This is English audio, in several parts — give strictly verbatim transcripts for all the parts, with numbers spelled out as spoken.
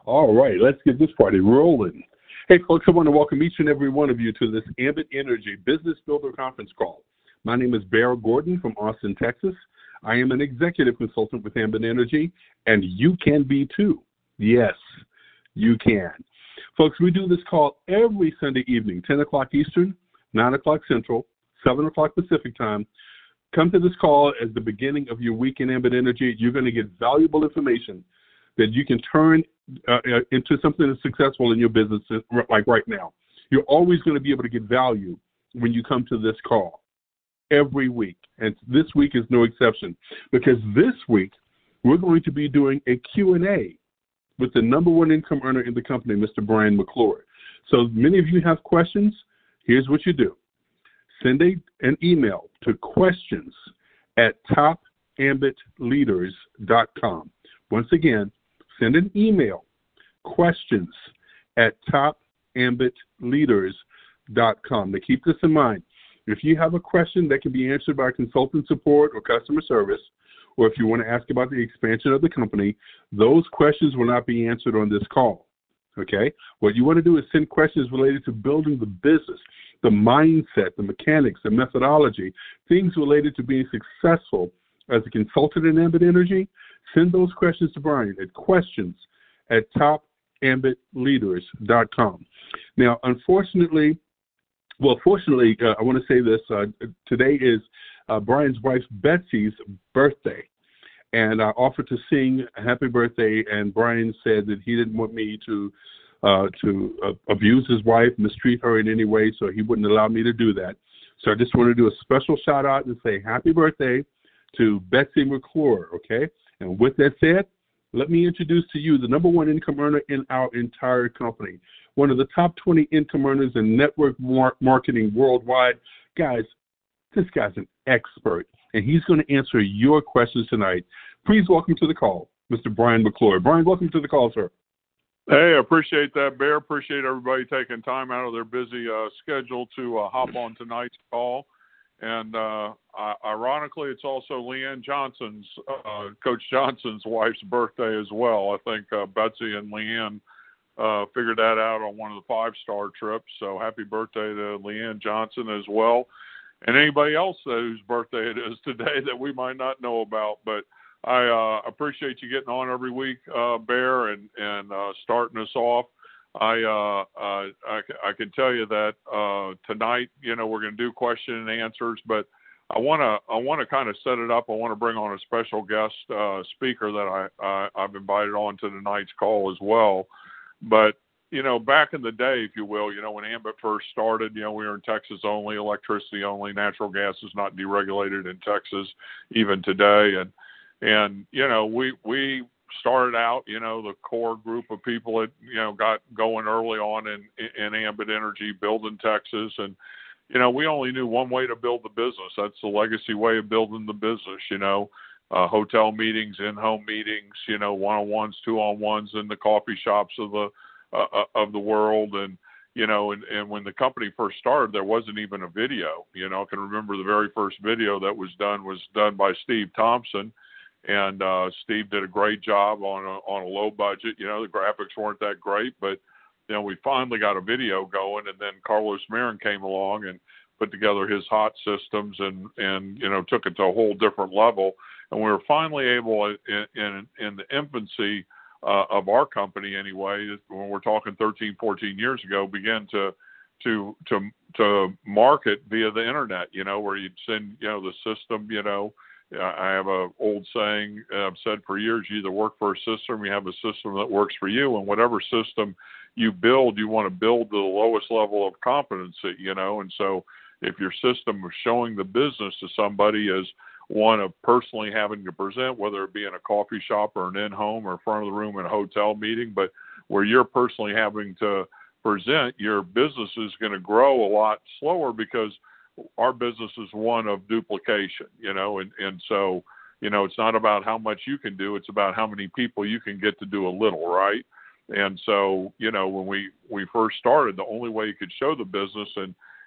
All right, let's get this party rolling. Hey, folks, I want to welcome each and every one of you to this Ambit Energy Business Builder Conference call. My name is Bear Gordon from Austin, Texas. I am an executive consultant with Ambit Energy, and you can be too. Yes, you can. Folks, we do this call every Sunday evening, ten o'clock Eastern, nine o'clock Central, seven o'clock Pacific time. Come to this call as the beginning of your week in Ambit Energy. You're going to get valuable information that you can turn uh, into something that's successful in your business, like right now. You're always going to be able to get value when you come to this call every week. And this week is no exception, because this week we're going to be doing a Q and A with the number one income earner in the company, Mister Brian McClure. So many of you have questions. Here's what you do. Send a, an email to questions at top ambit leaders dot com. Once again, send an email, questions at top ambit leaders dot com. Now keep this in mind. If you have a question that can be answered by consultant support or customer service, or if you want to ask about the expansion of the company, those questions will not be answered on this call. Okay? What you want to do is send questions related to building the business, the mindset, the mechanics, the methodology, things related to being successful as a consultant in Ambit Energy. Send those questions to Brian at questions at top ambit leaders dot com. Now, unfortunately, well, fortunately, uh, I want to say this. Uh, today is uh, Brian's wife Betsy's birthday, and I offered to sing happy birthday, and Brian said that he didn't want me to uh, to uh, abuse his wife, mistreat her in any way, so he wouldn't allow me to do that. So I just want to do a special shout out and say happy birthday to Betsy McClure, okay? And with that said, let me introduce to you the number one income earner in our entire company, one of the top twenty income earners in network mar- marketing worldwide. Guys, this guy's an expert, and he's going to answer your questions tonight. Please welcome to the call, Mister Brian McClure. Brian, welcome to the call, sir. Hey, I appreciate that, Bear. Appreciate everybody taking time out of their busy uh, schedule to uh, hop on tonight's call. And uh, ironically, it's also Leanne Johnson's, uh, Coach Johnson's wife's birthday as well. I think uh, Betsy and Leanne uh, figured that out on one of the five-star trips. So happy birthday to Leanne Johnson as well. And anybody else whose birthday it is today that we might not know about. But I uh, appreciate you getting on every week, uh, Bear, and, and uh, starting us off. I, uh, uh, I I can tell you that uh, tonight, you know, we're going to do question and answers, but I want to I want to kind of set it up. I want to bring on a special guest uh, speaker that I, I I've invited on to tonight's call as well. But you know, back in the day, if you will, you know, when Ambit first started, you know, we were in Texas only, electricity only, natural gas is not deregulated in Texas even today, and and you know, we we. started out, you know, the core group of people that, you know, got going early on in, in Ambit Energy, building Texas. And, you know, we only knew one way to build the business. That's the legacy way of building the business, you know, uh, hotel meetings, in-home meetings, you know, one-on-ones, two-on-ones in the coffee shops of the, uh, of the world. And, you know, and, and when the company first started, there wasn't even a video. You know, I can remember the very first video that was done was done by Steve Thompson. And uh, Steve did a great job on a, on a low budget. You know, the graphics weren't that great, but, you know, we finally got a video going. And then Carlos Marin came along and put together his hot systems and, and you know, took it to a whole different level. And we were finally able, in, in, in the infancy uh, of our company anyway, when we're talking thirteen, fourteen years ago, began to to to to market via the internet, you know, where you'd send, you know, the system, you know, I have a old saying I've said for years, you either work for a system, you have a system that works for you, and whatever system you build, you want to build to the lowest level of competency, you know, and so if your system is showing the business to somebody as one of personally having to present, whether it be in a coffee shop or an in-home or front of the room in a hotel meeting, but where you're personally having to present, your business is going to grow a lot slower because our business is one of duplication, you know, and, and so, you know, it's not about how much you can do, it's about how many people you can get to do a little, right? And so, you know, when we, we first started, the only way you could show the business and,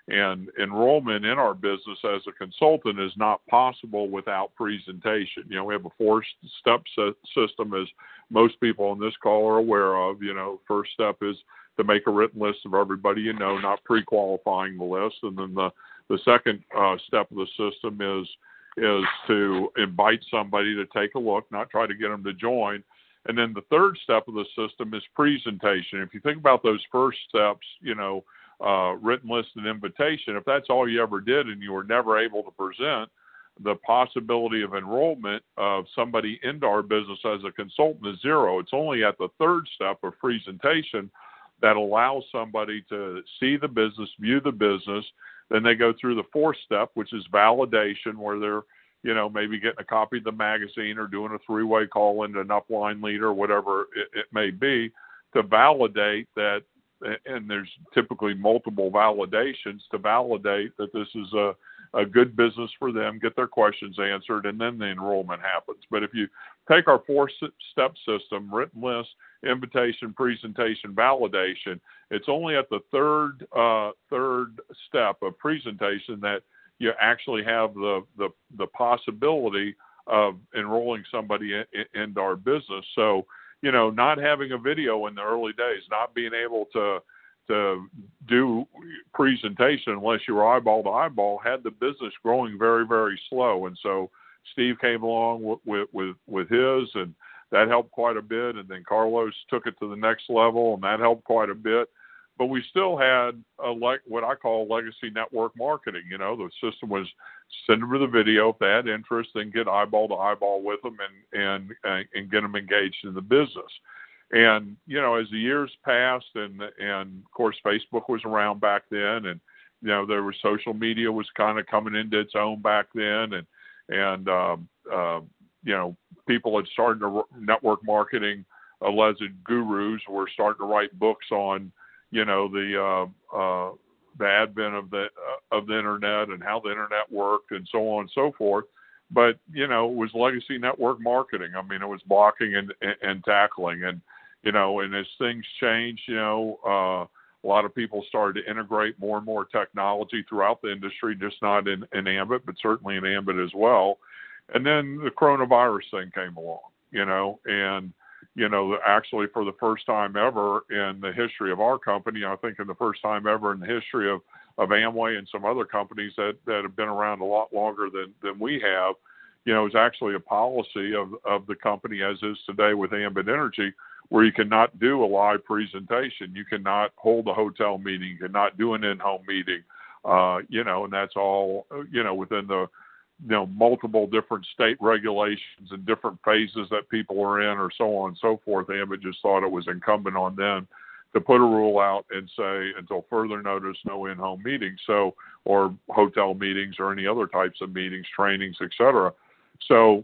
And enrollment in our business as a consultant is not possible without presentation. You know, we have a four-step system, as most people on this call are aware of. You know, first step is to make a written list of everybody you know, not pre-qualifying the list. And then the, the second uh, step of the system is is to invite somebody to take a look, not try to get them to join. And then the third step of the system is presentation. If you think about those first steps, you know, uh, written list and invitation, if that's all you ever did and you were never able to present, the possibility of enrollment of somebody into our business as a consultant is zero. It's only at the third step of presentation that allows somebody to see the business, view the business. Then they go through the fourth step, which is validation, where they're, you know, maybe getting a copy of the magazine or doing a three-way call into an upline leader, whatever it, it may be, to validate that. And there's typically multiple validations to validate that this is a, a good business for them, get their questions answered, and then the enrollment happens. But if you take our four-step system, written list, invitation, presentation, validation, it's only at the third uh, third step of presentation that you actually have the, the, the possibility of enrolling somebody in, in, into our business. So, you know, not having a video in the early days, not being able to to do presentation unless you were eyeball to eyeball, had the business growing very, very slow. And so Steve came along with with with, with his, and that helped quite a bit. And then Carlos took it to the next level, and that helped quite a bit. But we still had a like what I call legacy network marketing. You know, the system was send them the video if they had interest, then get eyeball to eyeball with them and and and get them engaged in the business. And you know, as the years passed, and and of course Facebook was around back then, and you know there was social media was kind of coming into its own back then, and and um, uh, you know people had started to network marketing alleged gurus were starting to write books on, you know, the uh, uh, the advent of the uh, of the internet and how the internet worked and so on and so forth. But you know, it was legacy network marketing. I mean, it was blocking and and, and tackling, and you know, and as things changed, you know, uh, a lot of people started to integrate more and more technology throughout the industry, just not in, in Ambit, but certainly in Ambit as well. And then the coronavirus thing came along, you know, and you know, actually for the first time ever in the history of our company, I think in the first time ever in the history of, of Amway and some other companies that, that have been around a lot longer than, than we have, you know, it's actually a policy of, of the company, as is today with Ambit Energy, where you cannot do a live presentation. You cannot hold a hotel meeting. You cannot do an in-home meeting, uh, you know, and that's all, you know, within the, you know, multiple different state regulations and different phases that people are in, or so on and so forth. Ambit just thought it was incumbent on them to put a rule out and say, until further notice, no in-home meetings, so, or hotel meetings or any other types of meetings, trainings, et cetera. So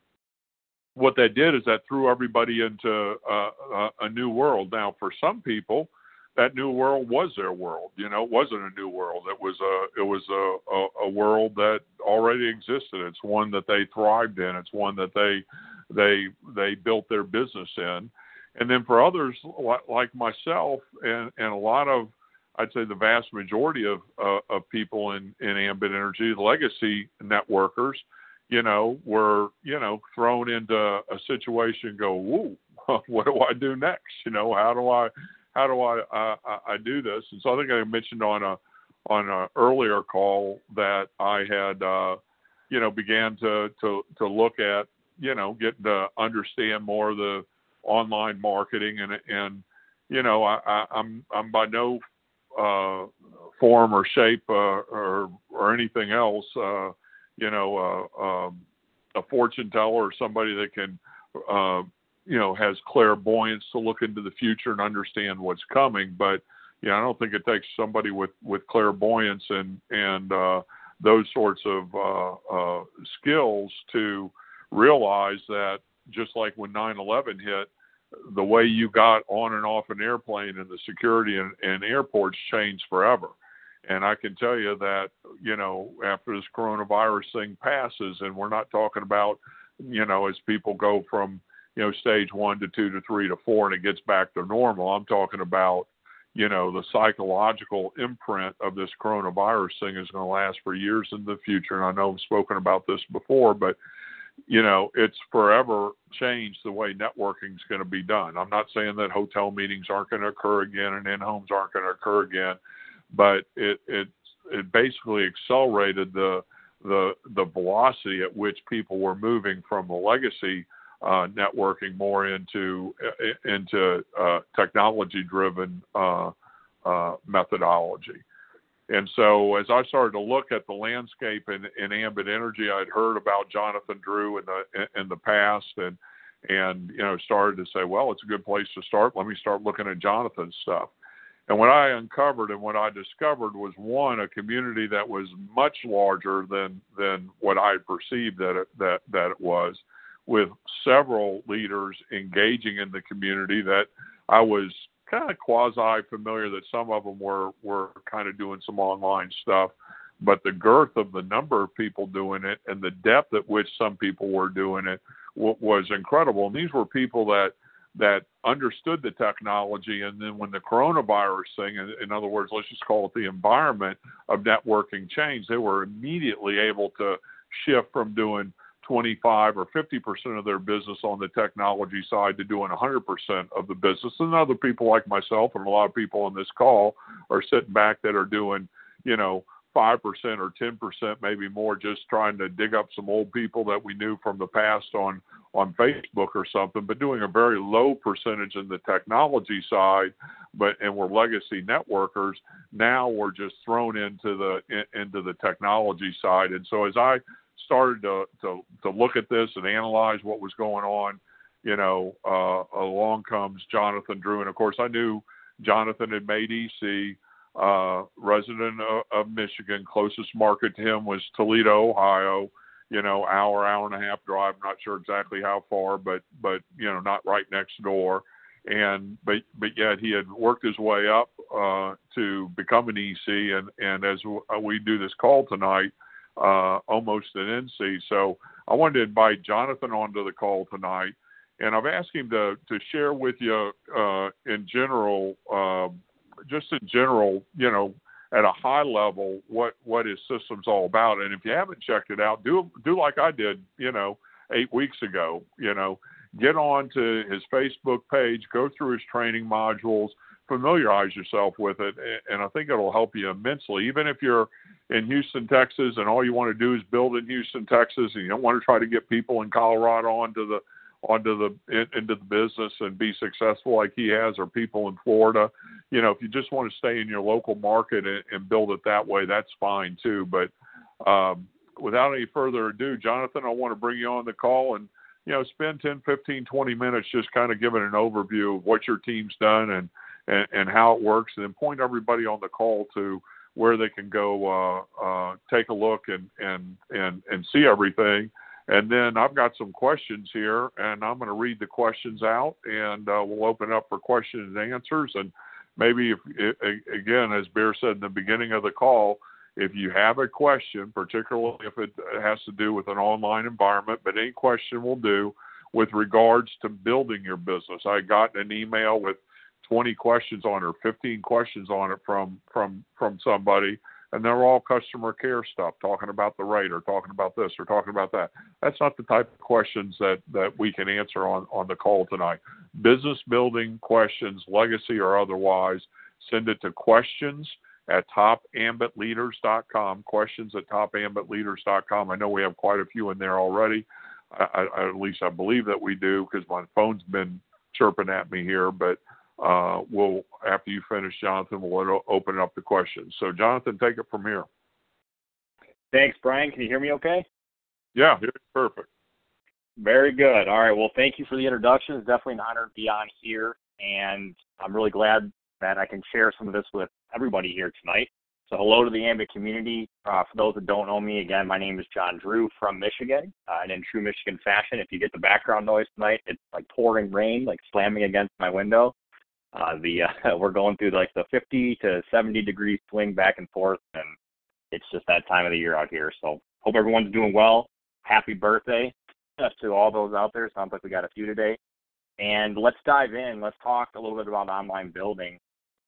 what that did is that threw everybody into uh, a, a new world. Now, for some people, that new world was their world. You know, it wasn't a new world. It was a it was a, a, a world that already existed. It's one that they thrived in. It's one that they they they built their business in. And then for others like myself and, and a lot of, I'd say the vast majority of uh, of people in, in Ambit Energy, the legacy networkers, you know, were, you know, thrown into a situation, go, whoa, what do I do next? You know, how do I How do I, I I do this? And so I think I mentioned on a on an earlier call that I had uh, you know began to to to look at, you know, getting to understand more of the online marketing, and and you know I, I I'm I'm by no uh, form or shape uh, or or anything else uh, you know uh, um, a fortune teller or somebody that can uh, you know, has clairvoyance to look into the future and understand what's coming. But, you know, I don't think it takes somebody with, with clairvoyance and, and uh, those sorts of uh, uh, skills to realize that just like when nine eleven hit, the way you got on and off an airplane and the security in, in airports changed forever. And I can tell you that, you know, after this coronavirus thing passes, and we're not talking about, you know, as people go from, you know, stage one to two to three to four, and it gets back to normal. I'm talking about, you know, the psychological imprint of this coronavirus thing is going to last for years in the future. And I know I've spoken about this before, but, you know, it's forever changed the way networking is going to be done. I'm not saying that hotel meetings aren't going to occur again and in-homes aren't going to occur again, but it, it, it basically accelerated the, the, the velocity at which people were moving from the legacy Uh, networking more into into uh, technology-driven uh, uh, methodology. And so as I started to look at the landscape in, in Ambit Energy, I'd heard about Jonathan Drew in the in the past, and and you know started to say, well, it's a good place to start. Let me start looking at Jonathan's stuff. And what I uncovered and what I discovered was, one, a community that was much larger than than what I perceived that it, that that it was, with several leaders engaging in the community that I was kind of quasi-familiar that some of them were, were kind of doing some online stuff. But the girth of the number of people doing it and the depth at which some people were doing it w- was incredible. And these were people that that understood the technology. And then when the coronavirus thing, in, in other words, let's just call it the environment of networking changed, they were immediately able to shift from doing twenty-five or fifty percent of their business on the technology side to doing one hundred percent of the business. And other people like myself and a lot of people on this call are sitting back that are doing, you know, five percent or ten percent, maybe more, just trying to dig up some old people that we knew from the past on, on Facebook or something, but doing a very low percentage in the technology side, but, and we're legacy networkers. Now we're just thrown into the, in, into the technology side. And so as I started to, to to look at this and analyze what was going on, you know, uh, along comes Jonathan Drew. And, of course, I knew Jonathan had made E C, uh, resident of, of Michigan. Closest market to him was Toledo, Ohio, you know, hour, hour and a half drive. I'm not sure exactly how far, but, but you know, not right next door. And but but yet he had worked his way up uh, to become an E C. And, and as we do this call tonight, Uh, almost an N C. So I wanted to invite Jonathan onto the call tonight, and I've asked him to to share with you uh, in general, uh, just in general, you know, at a high level, what, what his system's all about. And if you haven't checked it out, do do like I did, you know, eight weeks ago. You know, get on to his Facebook page, go through his training modules, familiarize yourself with it, and I think it'll help you immensely. Even if you're in Houston, Texas, and all you want to do is build in Houston, Texas, and you don't want to try to get people in Colorado onto the onto the in, into the business and be successful like he has, or people in Florida, you know, if you just want to stay in your local market and, and build it that way, that's fine too. But um, without any further ado, Jonathan, I want to bring you on the call and, you know, spend ten, fifteen, twenty minutes just kind of giving an overview of what your team's done and and, and how it works, and then point everybody on the call to where they can go uh, uh, take a look and, and, and, and see everything. And then I've got some questions here, and I'm going to read the questions out, and uh, we'll open up for questions and answers. And maybe, if, again, as Bear said in the beginning of the call, if you have a question, particularly if it has to do with an online environment, but any question will do with regards to building your business. I got an email with twenty questions on it, or fifteen questions on it from, from, from somebody, and they're all customer care stuff, talking about the rate or talking about this or talking about that. That's not the type of questions that, that we can answer on, on the call tonight. Business building questions, legacy or otherwise, send it to questions at top ambit leaders dot com, questions at top ambit leaders dot com. I know we have quite a few in there already. I, I, at least I believe that we do, because my phone's been chirping at me here, but Uh, we'll, after you finish, Jonathan, we'll open up the questions. So, Jonathan, take it from here. Thanks, Brian. Can you hear me okay? Yeah, perfect. Very good. All right. Well, thank you for the introduction. It's definitely an honor to be on here, and I'm really glad that I can share some of this with everybody here tonight. So, hello to the Ambit community. Uh, for those that don't know me, again, my name is John Drew from Michigan, uh, and in true Michigan fashion, if you get the background noise tonight, it's like pouring rain, like slamming against my window. Uh, the uh, we're going through like the fifty to seventy degree swing back and forth, and it's just that time of the year out here. So hope everyone's doing well. Happy birthday to all those out there. Sounds like we got a few today. And let's dive in. Let's talk a little bit about online building.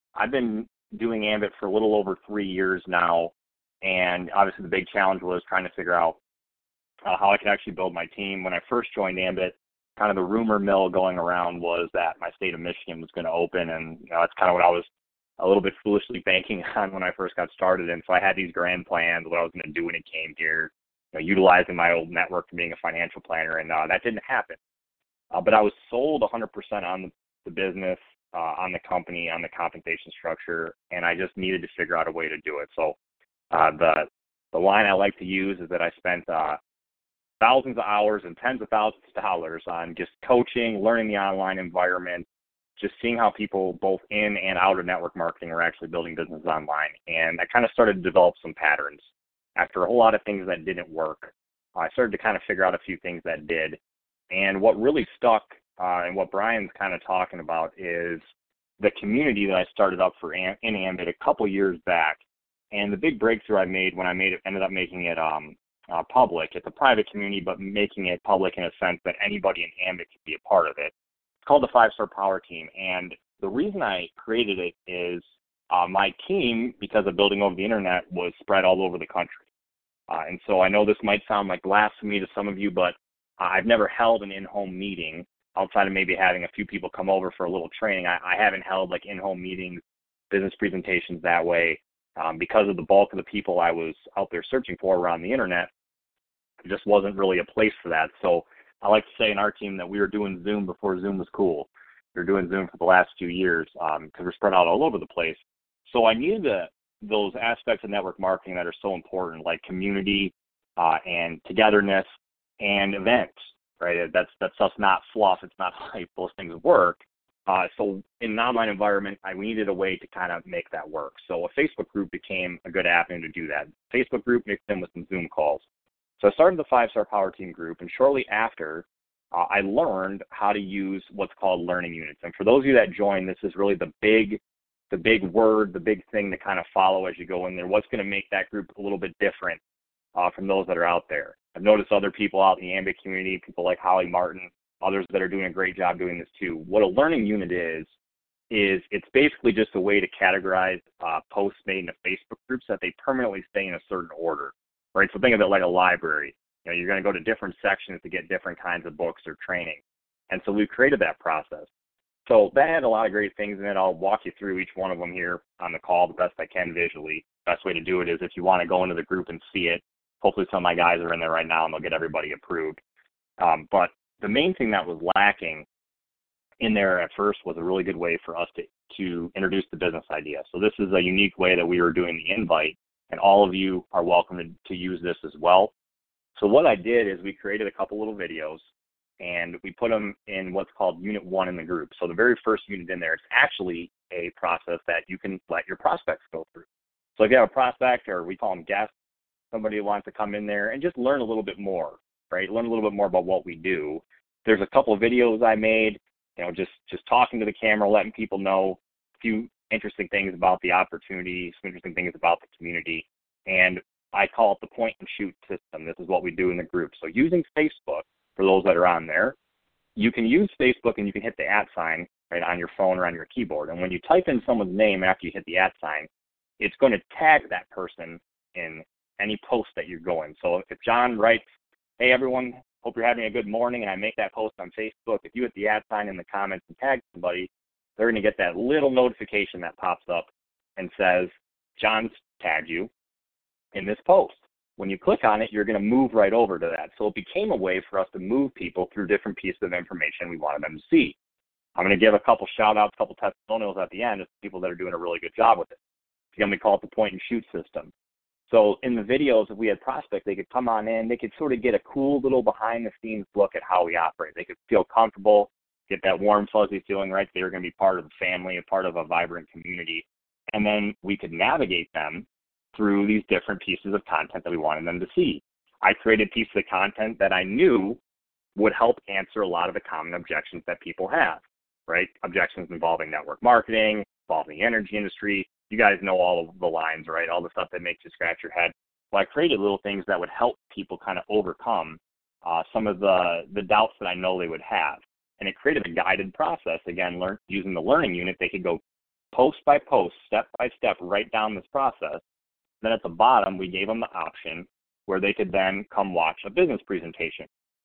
I've been doing Ambit for a little over three years now, and obviously the big challenge was trying to figure out uh, how I could actually build my team. When I first joined Ambit, kind of the rumor mill going around was that my state of Michigan was going to open, and you know, that's kind of what I was a little bit foolishly banking on when I first got started. And so I had these grand plans, what I was going to do when it came here, you know, utilizing my old network for being a financial planner, and uh, that didn't happen. Uh, but I was sold one hundred percent on the, the business, uh, on the company, on the compensation structure, and I just needed to figure out a way to do it. So uh, the the line I like to use is that I spent uh, thousands of hours and tens of thousands of dollars on just coaching, learning the online environment, just seeing how people both in and out of network marketing are actually building businesses online. And I kind of started to develop some patterns. After a whole lot of things that didn't work, I started to kind of figure out a few things that did. And what really stuck, uh, and what Brian's kind of talking about, is the community that I started up for Am- in Ambit a couple years back. And the big breakthrough I made when I made it, ended up making it um, uh, public. It's a private community, but making it public in a sense that anybody in Ambit could be a part of it. It's called the Five Star Power Team. And the reason I created it is uh, my team, because of building over the internet, was spread all over the country. Uh, and so I know this might sound like blasphemy to some of you, but uh, I've never held an in-home meeting outside of maybe having a few people come over for a little training. I, I haven't held like in-home meetings, business presentations that way um, because of the bulk of the people I was out there searching for around the internet. It just wasn't really a place for that. So I like to say in our team that we were doing Zoom before Zoom was cool. We were doing Zoom for the last few years because um, we're spread out all over the place. So I needed to those aspects of network marketing that are so important, like community uh, and togetherness and events, right? That's that's just not fluff. It's not hype. Those things work. Uh, so in an online environment, I needed a way to kind of make that work. So a Facebook group became a good avenue to do that. Facebook group mixed in with some Zoom calls. So I started the Five Star Power Team group, and shortly after, uh, I learned how to use what's called learning units. And for those of you that join, this is really the big the big word, the big thing to kind of follow as you go in there. What's going to make that group a little bit different uh, from those that are out there? I've noticed other people out in the Ambit community, people like Holly Martin, others that are doing a great job doing this too. What a learning unit is, is it's basically just a way to categorize uh, posts made into Facebook groups that they permanently stay in a certain order, right? So think of it like a library. You know, you're going to go to different sections to get different kinds of books or training. And so we've created that process. So that had a lot of great things in it. I'll walk you through each one of them here on the call the best I can visually. Best way to do it is if you want to go into the group and see it. Hopefully some of my guys are in there right now and they'll get everybody approved. Um, but the main thing that was lacking in there at first was a really good way for us to, to introduce the business idea. So this is a unique way that we were doing the invite, and all of you are welcome to, to use this as well. So what I did is we created a couple little videos, and we put them in what's called Unit one in the group. So the very first unit in there is actually a process that you can let your prospects go through. So if you have a prospect, or we call them guests, somebody who wants to come in there and just learn a little bit more, right? Learn a little bit more about what we do. There's a couple of videos I made, you know, just, just talking to the camera, letting people know a few interesting things about the opportunity, some interesting things about the community. And I call it the point and shoot system. This is what we do in the group. So using Facebook, for those that are on there, you can use Facebook and you can hit the at sign right on your phone or on your keyboard. And when you type in someone's name after you hit the at sign, it's going to tag that person in any post that you're going. So if John writes, hey, everyone, hope you're having a good morning, and I make that post on Facebook, if you hit the at sign in the comments and tag somebody, they're going to get that little notification that pops up and says, John's tagged you in this post. When you click on it, you're going to move right over to that. So it became a way for us to move people through different pieces of information we wanted them to see. I'm going to give a couple shout-outs, a couple testimonials at the end of people that are doing a really good job with it. Again, we call it the point and shoot system. So in the videos, if we had prospects, they could come on in, they could sort of get a cool little behind-the-scenes look at how we operate. They could feel comfortable, get that warm, fuzzy feeling, right? They were going to be part of the family, a part of a vibrant community. And then we could navigate them through these different pieces of content that we wanted them to see. I created pieces of content that I knew would help answer a lot of the common objections that people have, right? Objections involving network marketing, involving the energy industry. You guys know all of the lines, right? All the stuff that makes you scratch your head. Well, I created little things that would help people kind of overcome uh, some of the, the doubts that I know they would have. And it created a guided process. Again, learn, using the learning unit, they could go post by post, step by step, write down this process. Then at the bottom, we gave them the option where they could then come watch a business presentation.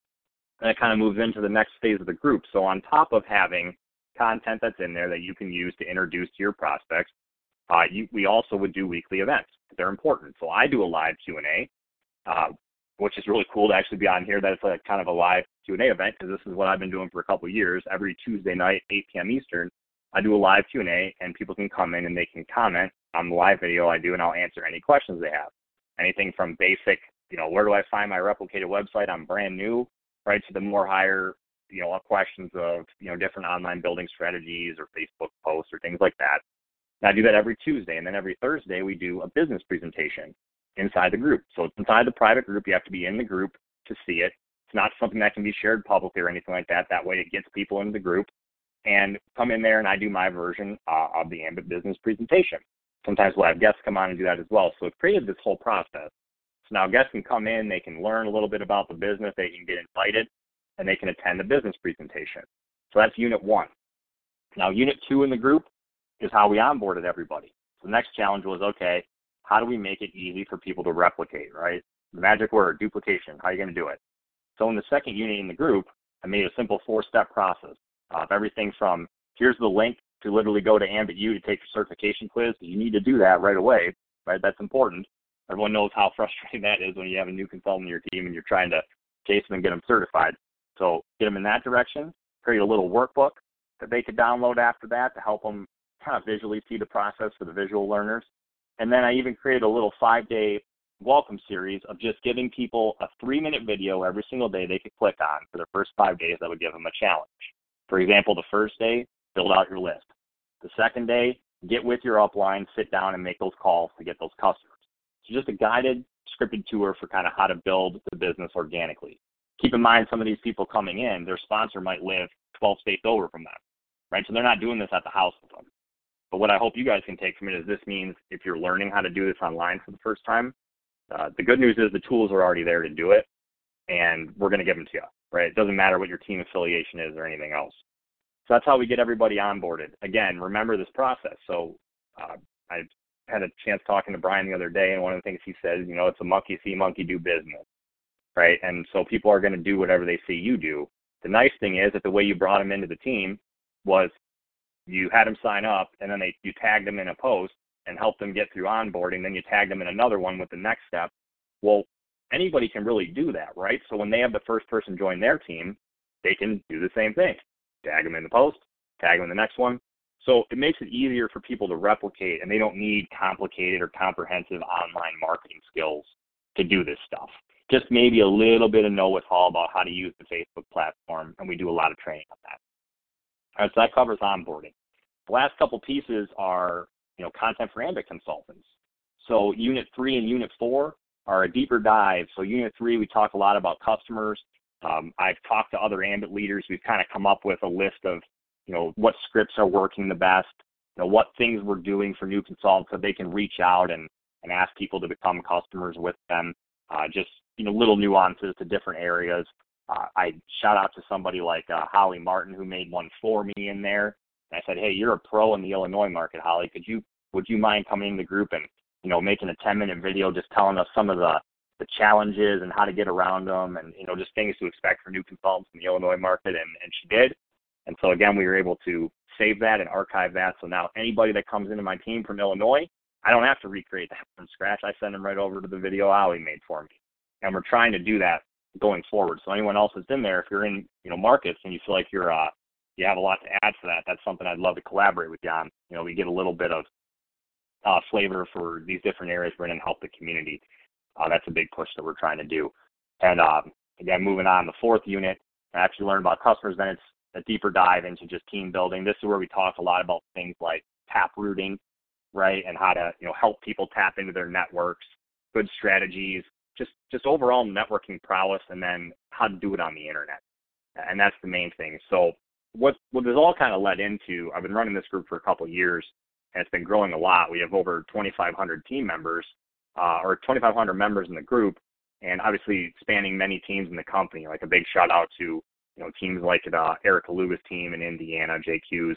And it kind of moves into the next phase of the group. So on top of having content that's in there that you can use to introduce to your prospects, uh, you, we also would do weekly events. They're important. So I do a live Q and A, uh, which is really cool to actually be on here. That it's like kind of a live Q and A event, because this is what I've been doing for a couple of years. Every Tuesday night, eight p.m. Eastern, I do a live Q and A, and people can come in and they can comment on the live video I do, and I'll answer any questions they have. Anything from basic, you know, where do I find my replicated website? I'm brand new, right, to the more higher, you know, questions of, you know, different online building strategies or Facebook posts or things like that. And I do that every Tuesday, and then every Thursday we do a business presentation inside the group. So it's inside the private group. You have to be in the group to see it. It's not something that can be shared publicly or anything like that. That way it gets people into the group. And come in there and I do my version uh, of the Ambit business presentation. Sometimes we'll have guests come on and do that as well. So it's created this whole process. So now guests can come in, they can learn a little bit about the business, they can get invited, and they can attend the business presentation. So that's unit one. Now unit two in the group is how we onboarded everybody. So the next challenge was, okay, how do we make it easy for people to replicate, right? The magic word, duplication, how are you going to do it? So in the second unit in the group, I made a simple four-step process of everything from here's the link to literally go to Ambit U to take your certification quiz. You need to do that right away, right? That's important. Everyone knows how frustrating that is when you have a new consultant in your team and you're trying to chase them and get them certified. So get them in that direction, create a little workbook that they could download after that to help them kind of visually see the process for the visual learners. And then I even created a little five-day welcome series of just giving people a three-minute video every single day they could click on for their first five days that would give them a challenge. For example, the first day, build out your list. The second day, get with your upline, sit down, and make those calls to get those customers. So just a guided, scripted tour for kind of how to build the business organically. Keep in mind, some of these people coming in, their sponsor might live twelve states over from them, right? So they're not doing this at the house with them. But what I hope you guys can take from it is this means if you're learning how to do this online for the first time, uh, the good news is the tools are already there to do it, and we're going to give them to you, right? It doesn't matter what your team affiliation is or anything else. So that's how we get everybody onboarded. Again, remember this process. So uh, I had a chance talking to Brian the other day, and one of the things he said, you know, it's a monkey see, monkey do business, right? And so people are going to do whatever they see you do. The nice thing is that the way you brought them into the team was you had them sign up, and then they you tagged them in a post and helped them get through onboarding. Then you tagged them in another one with the next step. Well, anybody can really do that, right? So when they have the first person join their team, they can do the same thing. Tag them in the post, tag them in the next one. So it makes it easier for people to replicate, and they don't need complicated or comprehensive online marketing skills to do this stuff. Just maybe a little bit of know-how about how to use the Facebook platform, and we do a lot of training on that. All right, so that covers onboarding. The last couple pieces are, you know, content for Ambit consultants. So unit three and unit four are a deeper dive. So unit three, we talk a lot about customers. Um, I've talked to other Ambit leaders. We've kind of come up with a list of, you know, what scripts are working the best, you know, what things we're doing for new consultants so they can reach out and, and ask people to become customers with them. Uh, just, you know, little nuances to different areas. Uh, I shout out to somebody like uh, Holly Martin, who made one for me in there. And I said, hey, you're a pro in the Illinois market, Holly. Could you, would you mind coming in the group and, you know, making a ten minute video just telling us some of the, the challenges and how to get around them and, you know, just things to expect for new consultants in the Illinois market. And, and she did. And so, again, we were able to save that and archive that. So now anybody that comes into my team from Illinois, I don't have to recreate that from scratch. I send them right over to the video Holly made for me. And we're trying to do that going forward. So anyone else that's in there, if you're in, you know, markets and you feel like you're, uh, you have a lot to add to that, that's something I'd love to collaborate with you on. You know, we get a little bit of uh, flavor for these different areas we're in and help the community. Uh, that's a big push that we're trying to do. And um, again, moving on, the fourth unit, I actually learned about customers. Then it's a deeper dive into just team building. This is where we talk a lot about things like tap rooting, right, and how to, you know, help people tap into their networks, good strategies, just just overall networking prowess, and then how to do it on the internet. And that's the main thing. So what what this all kind of led into, I've been running this group for a couple of years, and it's been growing a lot. We have over twenty-five hundred team members, uh, or twenty-five hundred members in the group, and obviously spanning many teams in the company. Like a big shout out to, you know, teams like uh, Eric Aluga's team in Indiana, J Q's,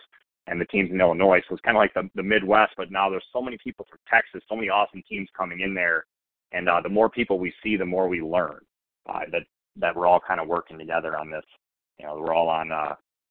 and the teams in Illinois. So it's kind of like the, the Midwest, but now there's so many people from Texas, so many awesome teams coming in there. And uh, the more people we see, the more we learn uh, that, that we're all kind of working together on this. You know, we're all on uh,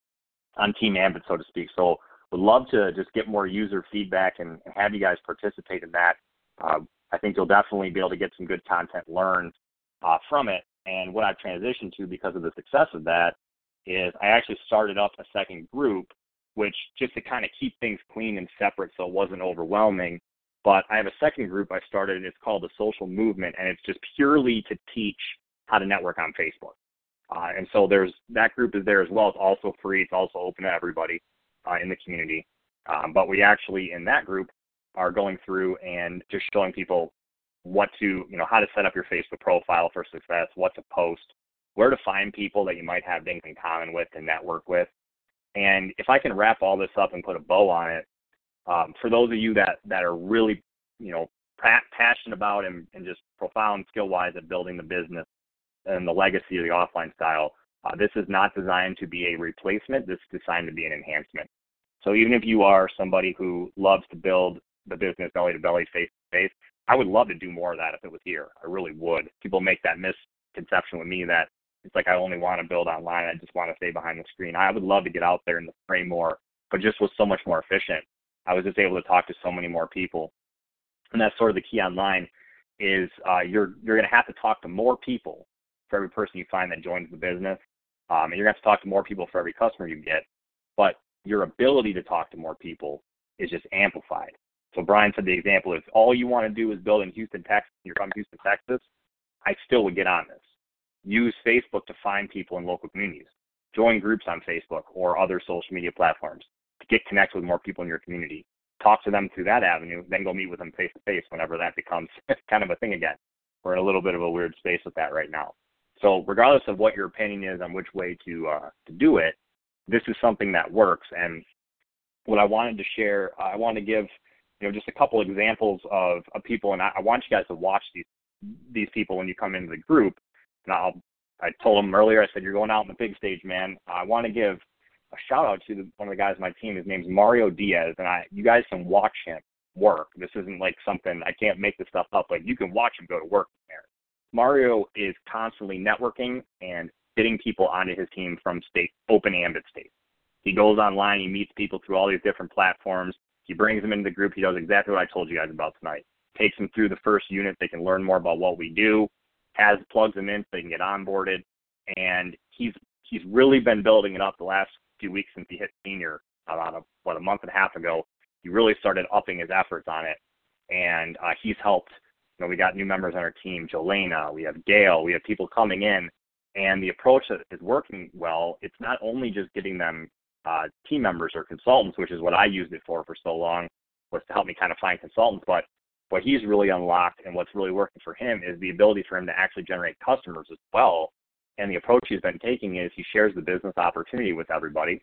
on Team Ambit, so to speak. So would love to just get more user feedback and, and have you guys participate in that. Uh, I think you'll definitely be able to get some good content learned uh, from it. And what I've transitioned to because of the success of that is I actually started up a second group, which just to kind of keep things clean and separate so it wasn't overwhelming. But I have a second group I started, and it's called the Social Movement, and it's just purely to teach how to network on Facebook. Uh, and so there's that group is there as well. It's also free. It's also open to everybody uh, in the community. Um, but we actually, in that group, are going through and just showing people what to, you know, how to set up your Facebook profile for success, what to post, where to find people that you might have things in common with and network with. And if I can wrap all this up and put a bow on it, um, for those of you that, that are really, you know, passionate about and, and just profound skill-wise at building the business and the legacy of the offline style, uh, this is not designed to be a replacement. This is designed to be an enhancement. So even if you are somebody who loves to build the business belly to belly, face to face, I would love to do more of that if it was here. I really would. People make that misconception with me that it's like I only want to build online. I just want to stay behind the screen. I would love to get out there in the frame more, but just was so much more efficient. I was just able to talk to so many more people. And that's sort of the key online is uh, you're you're going to have to talk to more people for every person you find that joins the business. Um, and you're going to have to talk to more people for every customer you get. But your ability to talk to more people is just amplified. So Brian said the example is all you want to do is build in Houston, Texas, and you're from Houston, Texas, I still would get on this. Use Facebook to find people in local communities. Join groups on Facebook or other social media platforms to get connected with more people in your community. Talk to them through that avenue, then go meet with them face-to-face whenever that becomes kind of a thing again. We're in a little bit of a weird space with that right now. So regardless of what your opinion is on which way to uh, to do it, this is something that works. And what I wanted to share, uh, I wanted to give you know, just a couple examples of, of people, and I, I want you guys to watch these these people when you come into the group. And I'll, I told them earlier, I said, you're going out on the big stage, man. I want to give a shout out to the, one of the guys on my team. His name's Mario Diaz, and I, you guys can watch him work. This isn't like something, I can't make this stuff up. Like, you can watch him go to work there. Mario is constantly networking and getting people onto his team from state, open Ambit states. He goes online, he meets people through all these different platforms. He brings them into the group. He does exactly what I told you guys about tonight. Takes them through the first unit. They can learn more about what we do. Has plugs them in so they can get onboarded. And he's he's really been building it up the last few weeks since he hit senior about a, what a month and a half ago. He really started upping his efforts on it, and uh, he's helped. You know, we got new members on our team, Jolena. We have Gail. We have people coming in, and the approach that is working well. It's not only just getting them Uh, team members or consultants, which is what I used it for for so long, was to help me kind of find consultants. But what he's really unlocked and what's really working for him is the ability for him to actually generate customers as well. And the approach he's been taking is he shares the business opportunity with everybody.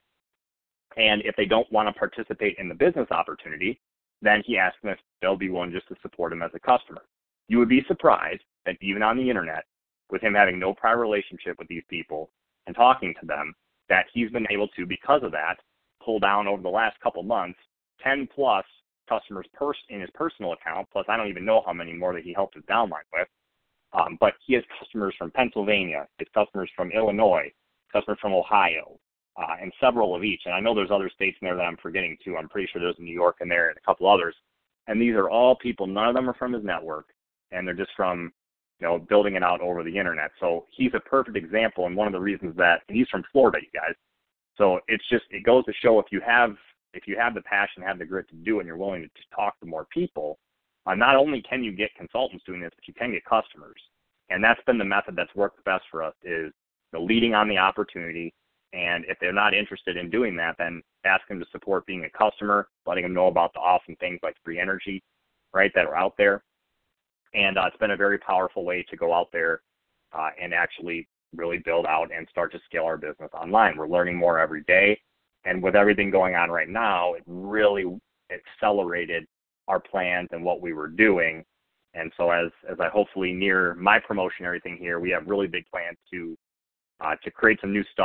And if they don't want to participate in the business opportunity, then he asks them if they'll be willing just to support him as a customer. You would be surprised that even on the internet, with him having no prior relationship with these people and talking to them, that he's been able to, because of that, pull down over the last couple months, ten plus customers per, in his personal account, plus I don't even know how many more that he helped his downline with. Um, but he has customers from Pennsylvania, his customers from Illinois, customers from Ohio, uh, and several of each. And I know there's other states in there that I'm forgetting too. I'm pretty sure there's New York in there and a couple others. And these are all people, none of them are from his network, and they're just from, you know, building it out over the internet. So he's a perfect example, and one of the reasons that, and he's from Florida, you guys. So it's just, it goes to show if you have, if you have the passion, have the grit to do it, and you're willing to just talk to more people, uh, not only can you get consultants doing this, but you can get customers. And that's been the method that's worked the best for us is the leading on the opportunity. And if they're not interested in doing that, then ask them to support being a customer, letting them know about the awesome things like free energy, right, that are out there. And uh, it's been a very powerful way to go out there uh, and actually really build out and start to scale our business online. We're learning more every day. And with everything going on right now, it really accelerated our plans and what we were doing. And so as as I hopefully near my promotion and everything here, we have really big plans to uh, to create some new stuff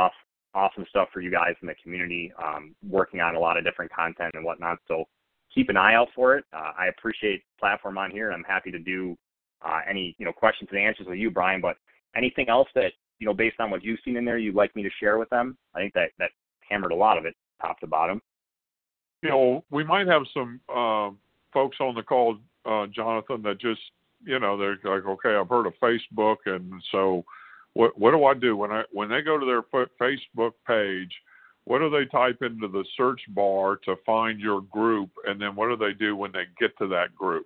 awesome stuff for you guys in the community, um, working on a lot of different content and whatnot. So keep an eye out for it. Uh, I appreciate the platform on here, and I'm happy to do uh, any, you know, questions and answers with you, Brian. But anything else that, you know, based on what you've seen in there, you'd like me to share with them? I think that, that hammered a lot of it, top to bottom. You know, we might have some uh, folks on the call, uh, Jonathan, that just, you know, they're like, okay, I've heard of Facebook, and so what what do I do when I when they go to their Facebook page? What do they type into the search bar to find your group, and then what do they do when they get to that group?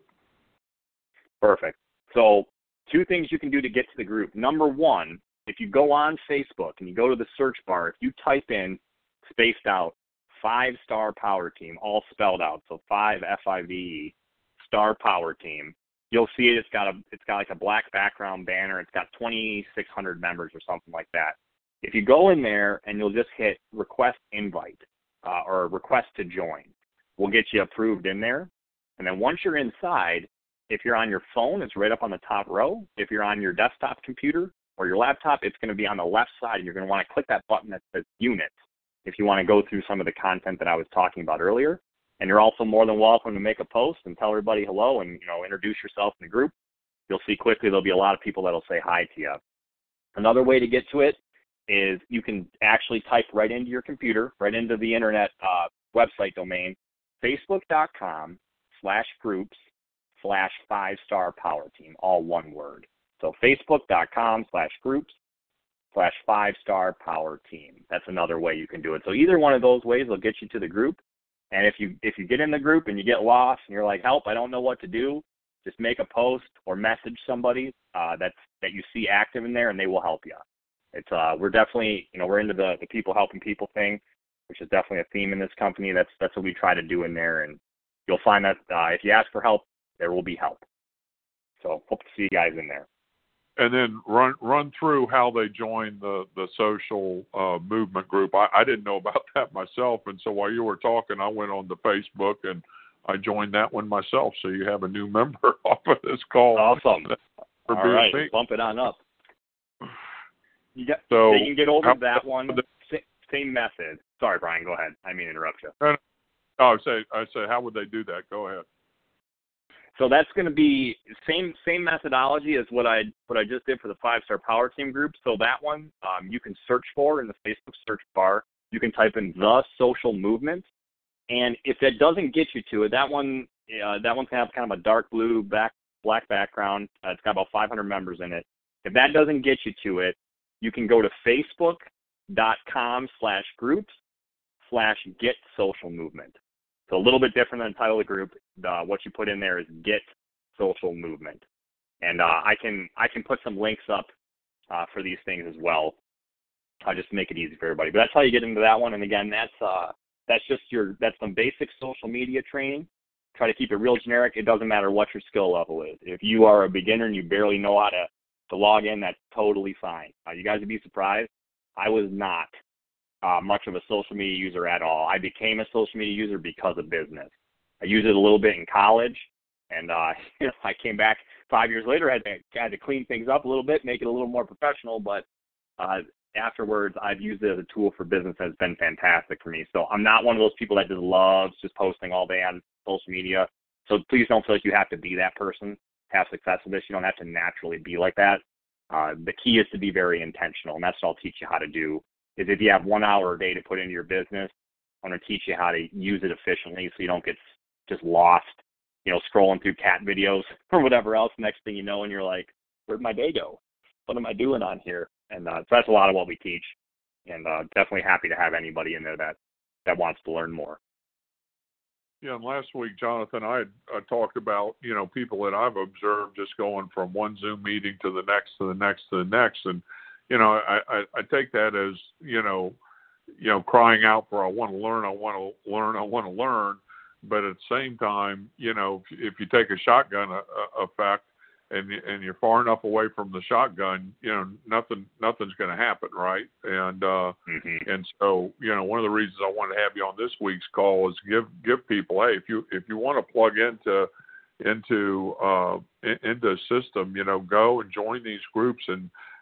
Perfect. So two things you can do to get to the group. Number one, if you go on Facebook and you go to the search bar, if you type in spaced out Five Star Power Team, all spelled out, so five F I V E Star Power Team, you'll see it. It's got a it's got like a black background banner. It's got twenty-six hundred members or something like that. If you go in there and you'll just hit request invite uh, or request to join, we'll get you approved in there. And then once you're inside, if you're on your phone, it's right up on the top row. If you're on your desktop computer or your laptop, it's going to be on the left side, and you're going to want to click that button that says units if you want to go through some of the content that I was talking about earlier. And you're also more than welcome to make a post and tell everybody hello and, you know, introduce yourself in the group. You'll see quickly there'll be a lot of people that'll say hi to you. Another way to get to it is you can actually type right into your computer, right into the internet uh, website domain, facebook.com slash groups slash five star power team, all one word. So facebook.com slash groups slash five star power team. That's another way you can do it. So either one of those ways will get you to the group. And if you if you get in the group and you get lost and you're like, help, I don't know what to do, just make a post or message somebody uh, that's that you see active in there, and they will help you. It's uh we're definitely, you know, we're into the, the people helping people thing, which is definitely a theme in this company. That's that's what we try to do in there, and you'll find that uh, if you ask for help, there will be help. So hope to see you guys in there. And then run run through how they join the the social uh, movement group. I, I didn't know about that myself, and so while you were talking, I went on to Facebook and I joined that one myself. So you have a new member off of this call. Awesome. For All being right, me. bump it on up. You got, so they can get over how, that one. Same method. Sorry, Brian. Go ahead. I didn't mean to interrupt you. No, I say I say how would they do that? Go ahead. So that's going to be same same methodology as what I what I just did for the Five Star Power Team group. So that one um, you can search for in the Facebook search bar. You can type in the social movement, and if that doesn't get you to it, that one uh, that one's gonna have kind of a dark blue back black background. Uh, it's got about five hundred members in it. If that doesn't get you to it, you can go to facebook.com slash groups slash get social movement. So a little bit different than the title of the group. Uh, what you put in there is Get Social Movement, and uh, I can I can put some links up uh, for these things as well, uh, just to make it easy for everybody. But that's how you get into that one. And again, that's uh, that's just your that's some basic social media training. Try to keep it real generic. It doesn't matter what your skill level is. If you are a beginner and you barely know how to to log in, that's totally fine. Uh, you guys would be surprised. I was not uh, much of a social media user at all. I became a social media user because of business. I used it a little bit in college, and uh, you know, I came back five years later, had to, had to clean things up a little bit, make it a little more professional, but uh, afterwards I've used it as a tool for business that has been fantastic for me. So I'm not one of those people that just loves just posting all day on social media. So please don't feel like you have to be that person to have success with this. You don't have to naturally be like that. Uh, the key is to be very intentional, and that's what I'll teach you how to do, is if you have one hour a day to put into your business, I'm going to teach you how to use it efficiently so you don't get just lost, you know, scrolling through cat videos or whatever else. Next thing you know, and you're like, where'd my day go? What am I doing on here? And uh, so that's a lot of what we teach, and uh, definitely happy to have anybody in there that, that wants to learn more. Yeah, and last week, Jonathan, I had uh, talked about, you know, people that I've observed just going from one Zoom meeting to the next, to the next, to the next. And, you know, I, I, I take that as, you know, you know, crying out for, I want to learn, I want to learn, I want to learn. But at the same time, you know, if, if you take a shotgun a, a effect and, and you're far enough away from the shotgun, you know, nothing, nothing's going to happen. Right. And, uh, mm-hmm. and so, you know, one of the reasons I wanted to have you on this week's call is give, give people, hey, if you, if you want to plug into, into, uh, into a system, you know, go and join these groups and,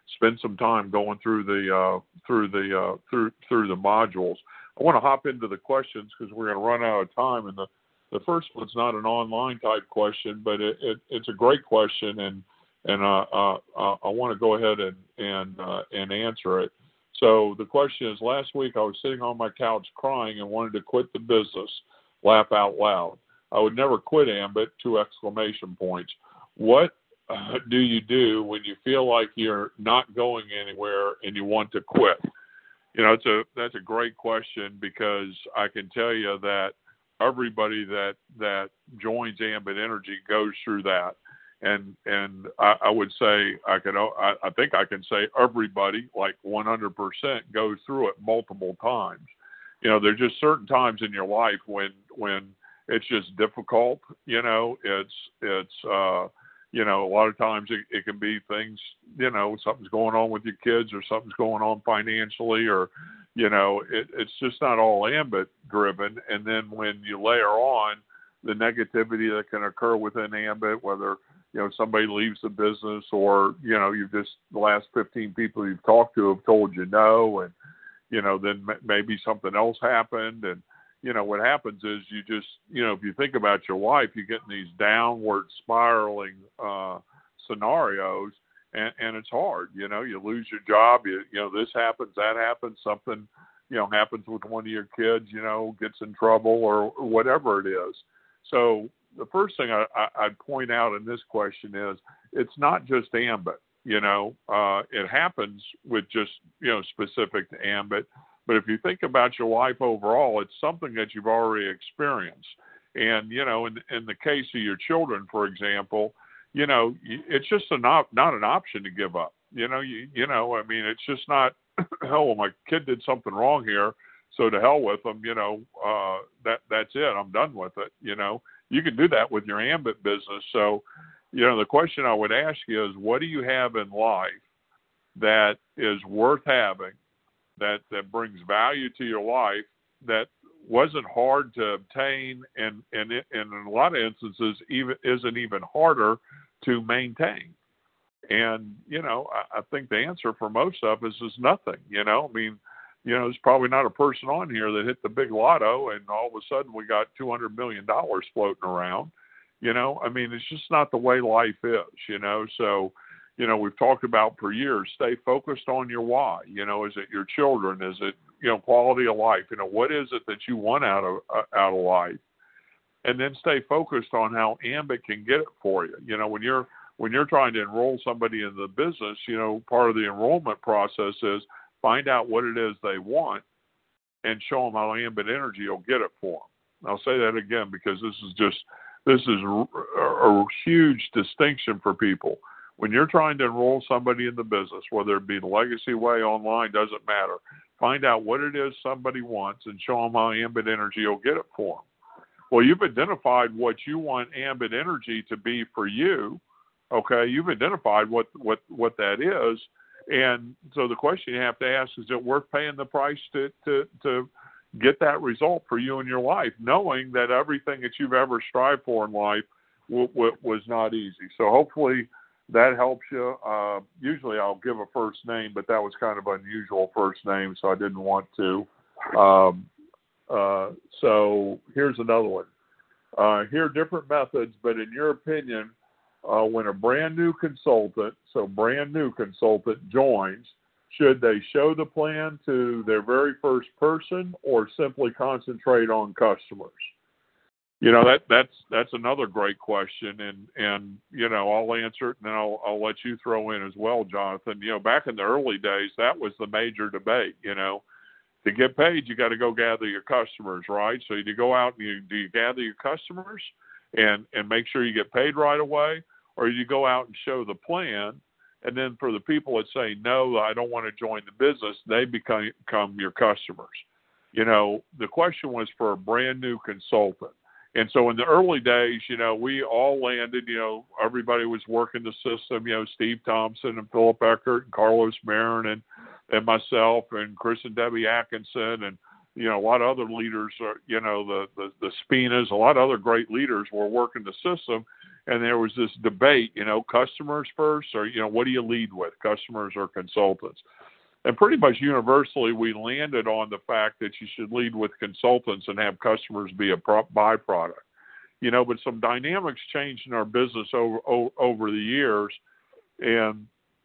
spend some time going through the uh, through the uh, through through the modules. I want to hop into the questions because we're going to run out of time. And the, the first one's not an online type question, but it, it, it's a great question, and and uh, uh, uh, I want to go ahead and and uh, and answer it. So the question is: last week I was sitting on my couch crying and wanted to quit the business. Laugh out loud. I would never quit Ambit. Two exclamation points. What uh, do you do when you feel like you're not going anywhere and you want to quit? You know, it's a that's a great question, because I can tell you that everybody that that joins Ambit Energy goes through that, and and I, I would say I could I, I think I can say everybody, like one hundred percent, goes through it multiple times. You know, there's just certain times in your life when when it's just difficult. You know, it's it's uh, you know, a lot of times it, it can be things, you know, something's going on with your kids, or something's going on financially, or, you know, it, it's just not all Ambit driven. And then when you layer on the negativity that can occur within Ambit, whether, you know, somebody leaves the business, or, you know, you've just, the last fifteen people you've talked to have told you no, and, you know, then m- maybe something else happened. And, you know, what happens is you just, you know, if you think about your life, you get in these downward spiraling uh, scenarios, and, and it's hard. You know, you lose your job, you, you know, this happens, that happens, something, you know, happens with one of your kids, you know, gets in trouble, or, or whatever it is. So the first thing I, I, I'd point out in this question is it's not just Ambit. You know, uh, it happens with just, you know, specific to Ambit. But if you think about your life overall, it's something that you've already experienced. And, you know, in, in the case of your children, for example, you know, it's just a not, not an option to give up. You know, you, you know, I mean, it's just not, oh, my kid did something wrong here, so to hell with them, you know, uh, that that's it. I'm done with it. You know, you can do that with your Ambit business. So, you know, the question I would ask you is, what do you have in life that is worth having, that, that brings value to your life, that wasn't hard to obtain, and, and, it, and in a lot of instances even isn't even harder to maintain? And, you know, I, I think the answer for most of us is nothing. You know, I mean, you know, there's probably not a person on here that hit the big lotto and all of a sudden we got two hundred million dollars floating around. You know, I mean, it's just not the way life is, you know. So, you know, we've talked about for years, stay focused on your why. You know, is it your children? Is it, you know, quality of life? You know, what is it that you want out of uh, out of life? And then stay focused on how Ambit can get it for you. You know, when you're when you're trying to enroll somebody in the business, you know, part of the enrollment process is find out what it is they want and show them how Ambit Energy will get it for them. I'll say that again, because this is just, this is a, a huge distinction for people. When you're trying to enroll somebody in the business, whether it be the Legacy Way, online, doesn't matter. Find out what it is somebody wants and show them how Ambit Energy will get it for them. Well, you've identified what you want Ambit Energy to be for you. Okay, you've identified what, what, what that is. And so the question you have to ask, is it worth paying the price to, to, to get that result for you in your life, knowing that everything that you've ever strived for in life w- w- was not easy? So hopefully that helps you. Uh, usually I'll give a first name, but that was kind of unusual first name, so I didn't want to. Um, uh, so here's another one. Uh, here are different methods, but in your opinion, Uh, when a brand new consultant, so brand new consultant joins, should they show the plan to their very first person or simply concentrate on customers? You know, that that's that's another great question, and and you know, I'll answer it, and then I'll I'll let you throw in as well, Jonathan. You know, back in the early days, that was the major debate. You know, to get paid, you got to go gather your customers, right? So you go out and you do you gather your customers and and make sure you get paid right away, or you go out and show the plan, and then for the people that say, no, I don't want to join the business, they become, become your customers. You know, the question was for a brand new consultant. And so in the early days, you know, we all landed, you know, everybody was working the system, you know, Steve Thompson and Philip Eckert and Carlos Marin and, and myself and Chris and Debbie Atkinson and, you know, a lot of other leaders, are, you know, the, the, the Spinas, a lot of other great leaders were working the system. And there was this debate, you know, customers first, or, you know, what do you lead with, customers or consultants? And pretty much universally, we landed on the fact that you should lead with consultants and have customers be a pro- byproduct. You know, but some dynamics changed in our business over over the years, and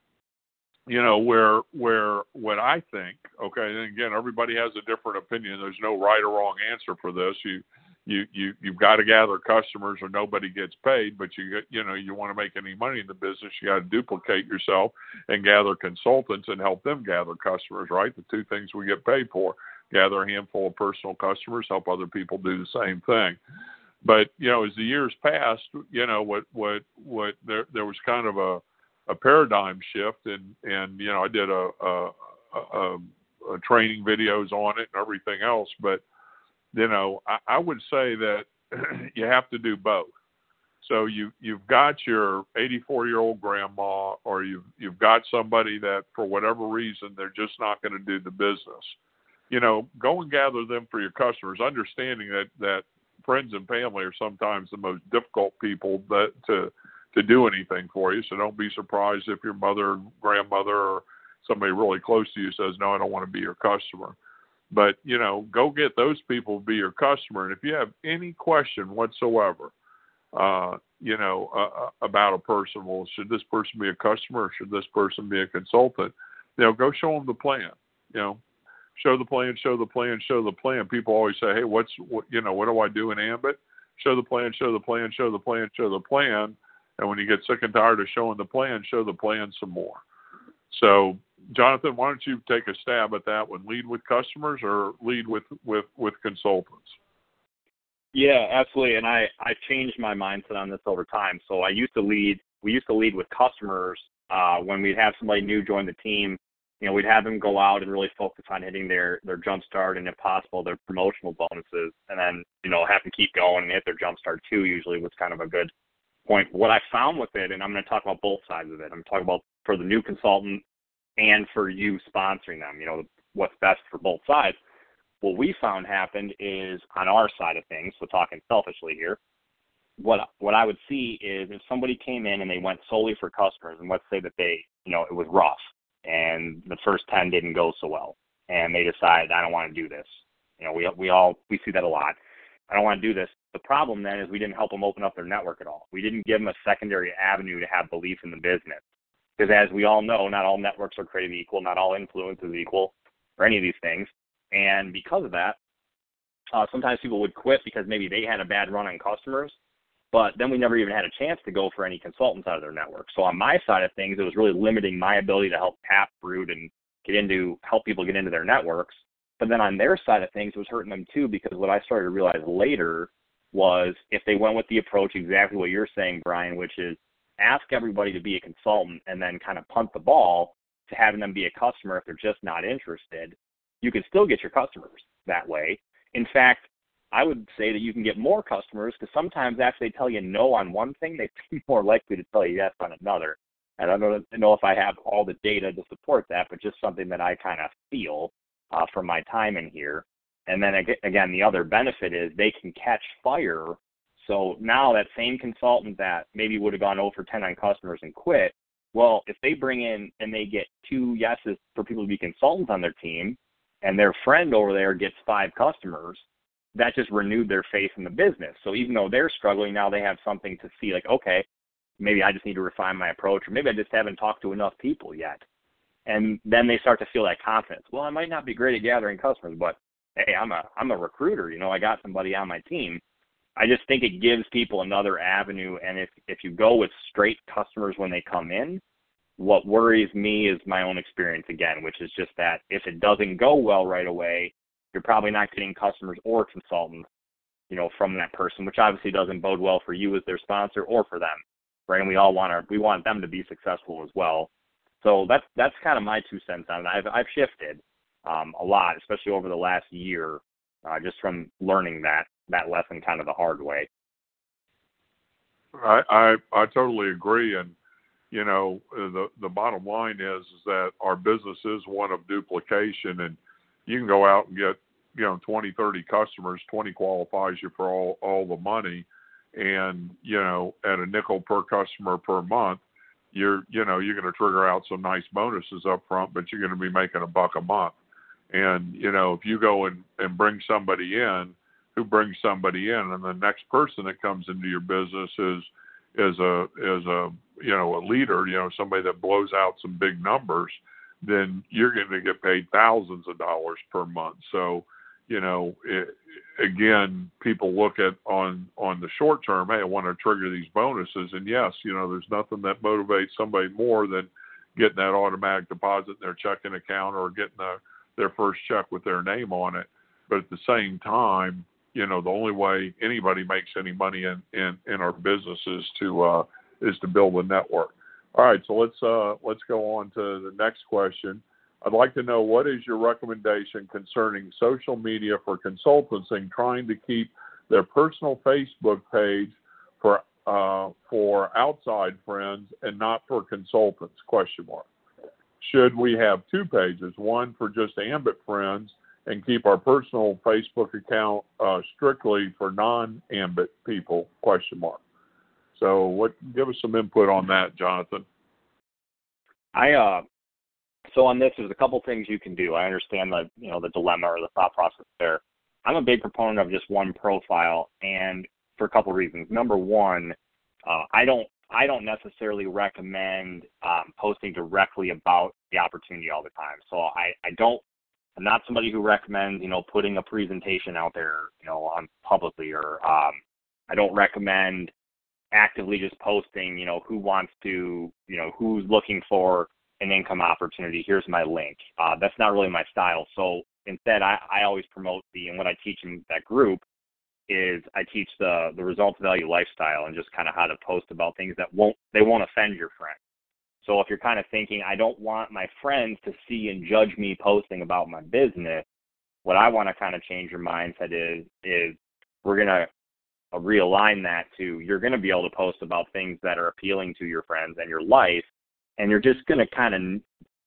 you know, where where what I think, okay, and again, everybody has a different opinion. There's no right or wrong answer for this. You you you you've got to gather customers, or nobody gets paid. But you you know, you want to make any money in the business, you got to duplicate yourself and gather consultants and help them gather customers. Right, the two things we get paid for: gather a handful of personal customers, help other people do the same thing. But you know, as the years passed, you know, what what what there there was kind of a a paradigm shift, and and you know, I did a, a, a, a training videos on it and everything else. But you know, I, I would say that you have to do both. So you you've got your eighty-four year old grandma, or you've you've got somebody that for whatever reason they're just not going to do the business. You know, go and gather them for your customers, understanding that that friends and family are sometimes the most difficult people that to to do anything for you. So don't be surprised if your mother, grandmother, or somebody really close to you says, no, I don't want to be your customer. But, you know, go get those people to be your customer. And if you have any question whatsoever, uh, you know, uh, about a person, well, should this person be a customer or should this person be a consultant? You know, go show them the plan, you know. Show the plan, show the plan, show the plan. People always say, hey, what's, what, you know, what do I do in Ambit? Show the plan, show the plan, show the plan, show the plan. And when you get sick and tired of showing the plan, show the plan some more. So, Jonathan, why don't you take a stab at that one? Lead with customers or lead with, with, with consultants? Yeah, absolutely. And I, I changed my mindset on this over time. So I used to lead, we used to lead with customers uh, when we'd have somebody new join the team. You know, we'd have them go out and really focus on hitting their, their jump start and, if possible, their promotional bonuses, and then, you know, have them keep going and hit their jump start too, usually was kind of a good point. What I found with it, and I'm going to talk about both sides of it, I'm talking about for the new consultant and for you sponsoring them, you know, what's best for both sides. What we found happened is on our side of things, so talking selfishly here, what what I would see is if somebody came in and they went solely for customers, and let's say that they, you know, it was rough, and the first ten didn't go so well, and they decide, I don't want to do this. You know, we we all, we see that a lot. I don't want to do this. The problem then is we didn't help them open up their network at all. We didn't give them a secondary avenue to have belief in the business. Because as we all know, not all networks are created equal, not all influence is equal, or any of these things. And because of that, uh, sometimes people would quit because maybe they had a bad run on customers, but then we never even had a chance to go for any consultants out of their network. So on my side of things, it was really limiting my ability to help tap root and get into, help people get into their networks. But then on their side of things, it was hurting them too, because what I started to realize later was if they went with the approach exactly what you're saying, Brian, which is ask everybody to be a consultant and then kind of punt the ball to having them be a customer if they're just not interested, you can still get your customers that way. In fact, I would say that you can get more customers because sometimes after they tell you no on one thing, they'd be more likely to tell you yes on another. And I don't know if I have all the data to support that, but just something that I kind of feel uh, from my time in here. And then again, the other benefit is they can catch fire. So now that same consultant that maybe would have gone zero for ten on customers and quit, well, if they bring in and they get two yeses for people to be consultants on their team, and their friend over there gets five customers, that just renewed their faith in the business. So even though they're struggling, now they have something to see, like, okay, maybe I just need to refine my approach, or maybe I just haven't talked to enough people yet. And then they start to feel that confidence. Well, I might not be great at gathering customers, but hey, I'm a I'm a recruiter. You know, I got somebody on my team. I just think it gives people another avenue. And if, if you go with straight customers when they come in, what worries me is my own experience again, which is just that if it doesn't go well right away, you're probably not getting customers or consultants, you know, from that person, which obviously doesn't bode well for you as their sponsor or for them, right? And we all want our, we want them to be successful as well. So that's that's kind of my two cents on it. I've I've shifted um, a lot, especially over the last year, uh, just from learning that that lesson kind of the hard way. I I, I totally agree, and you know the the bottom line is, is that our business is one of duplication, and you can go out and get, you know, twenty, thirty customers, twenty qualifies you for all, all the money. and, you know, at a nickel per customer per month, you're, you know, you're going to trigger out some nice bonuses up front, but you're going to be making a buck a month. And, you know, if you go and, and bring somebody in who brings somebody in, and the next person that comes into your business is, is a, is a, you know, a leader, you know, somebody that blows out some big numbers, then you're going to get paid thousands of dollars per month. So, you know, it, again, people look at on, on the short term, hey, I want to trigger these bonuses. And yes, you know, there's nothing that motivates somebody more than getting that automatic deposit in their checking account or getting a, their first check with their name on it. But at the same time, you know, the only way anybody makes any money in, in, in our business is to, uh, is to build a network. All right. So let's, uh, let's go on to the next question. I'd like to know, what is your recommendation concerning social media for consultancy trying to keep their personal Facebook page for uh, for outside friends and not for consultants? Question mark. Should we have two pages, one for just Ambit friends and keep our personal Facebook account uh, strictly for non-Ambit people? Question mark. So, what? Give us some input on that, Jonathan. I uh. So on this, there's a couple things you can do. I understand the, you know, the dilemma or the thought process there. I'm a big proponent of just one profile, and for a couple reasons. Number one, uh, I don't I don't necessarily recommend um, posting directly about the opportunity all the time. So I, I don't I'm not somebody who recommends, you know, putting a presentation out there, you know, on publicly, or um, I don't recommend actively just posting, you know, who wants to, you know, who's looking for an income opportunity, here's my link. Uh, that's not really my style. So instead, I, I always promote the, and what I teach in that group is I teach the, the results value lifestyle and just kind of how to post about things that won't, they won't offend your friends. So if you're kind of thinking, I don't want my friends to see and judge me posting about my business, what I want to kind of change your mindset is, is we're going to realign that to, you're going to be able to post about things that are appealing to your friends and your life. And you're just going to kind of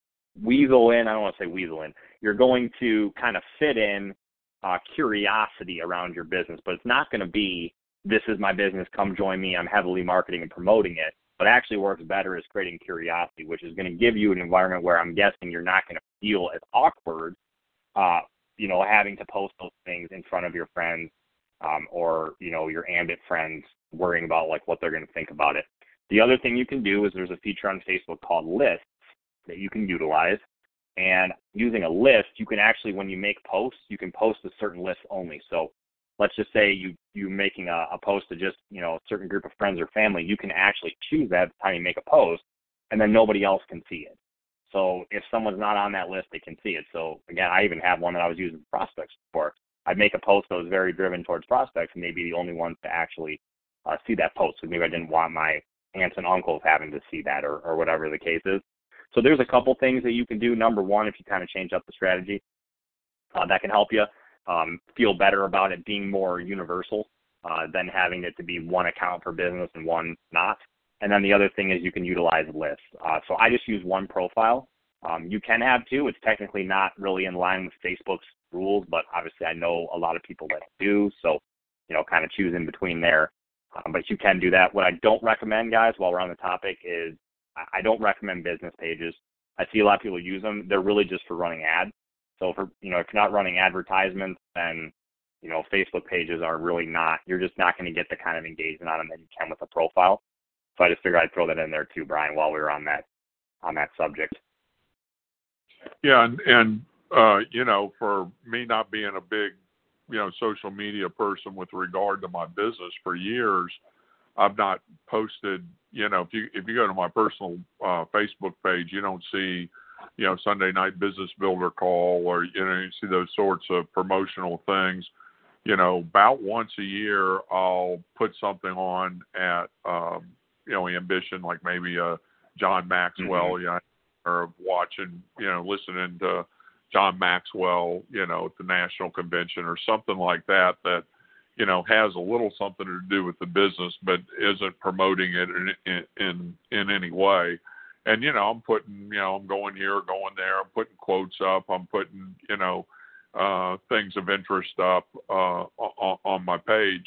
weasel in, I don't want to say weasel in, you're going to kind of fit in uh, curiosity around your business. But it's not going to be, this is my business, come join me, I'm heavily marketing and promoting it. What actually works better is creating curiosity, which is going to give you an environment where I'm guessing you're not going to feel as awkward, uh, you know, having to post those things in front of your friends um, or, you know, your Ambit friends worrying about, like, what they're going to think about it. The other thing you can do is there's a feature on Facebook called lists that you can utilize. And using a list, you can actually, when you make posts, you can post to certain lists only. So let's just say you, you're making a, a post to just, you know, a certain group of friends or family. You can actually choose that at the time you make a post, and then nobody else can see it. So if someone's not on that list, they can see it. So, again, I even have one that I was using for prospects for. I'd make a post that was very driven towards prospects, and they'd be the only ones to actually uh, see that post. So maybe I didn't want my aunts and uncles having to see that, or, or whatever the case is. So there's a couple things that you can do. Number one, if you kind of change up the strategy, uh, that can help you um, feel better about it being more universal uh, than having it to be one account for business and one not. And then the other thing is you can utilize lists. Uh, so I just use one profile. Um, you can have two. It's technically not really in line with Facebook's rules, but obviously I know a lot of people that do. So, you know, kind of choose in between there. Um, but you can do that. What I don't recommend, guys, while we're on the topic, is I don't recommend business pages. I see a lot of people use them. They're really just for running ads. So, for, you know, if you're not running advertisements, then, you know, Facebook pages are really not, you're just not going to get the kind of engagement on them that you can with a profile. So I just figured I'd throw that in there too, Brian, while we were on that, on that subject. Yeah. And, and uh, you know, for me not being a big, you know, social media person with regard to my business for years, I've not posted, you know, if you, if you go to my personal uh, Facebook page, you don't see, you know, Sunday night business builder call, or, you know, you see those sorts of promotional things. You know, about once a year, I'll put something on at, um, you know, Ambition, like maybe a John Maxwell, mm-hmm. you know, or watching, you know, listening to John Maxwell, you know, at the national convention or something like that, that, you know, has a little something to do with the business, but isn't promoting it in, in, in, in any way. And, you know, I'm putting, you know, I'm going here, going there, I'm putting quotes up, I'm putting, you know, uh, things of interest up uh, on, on my page.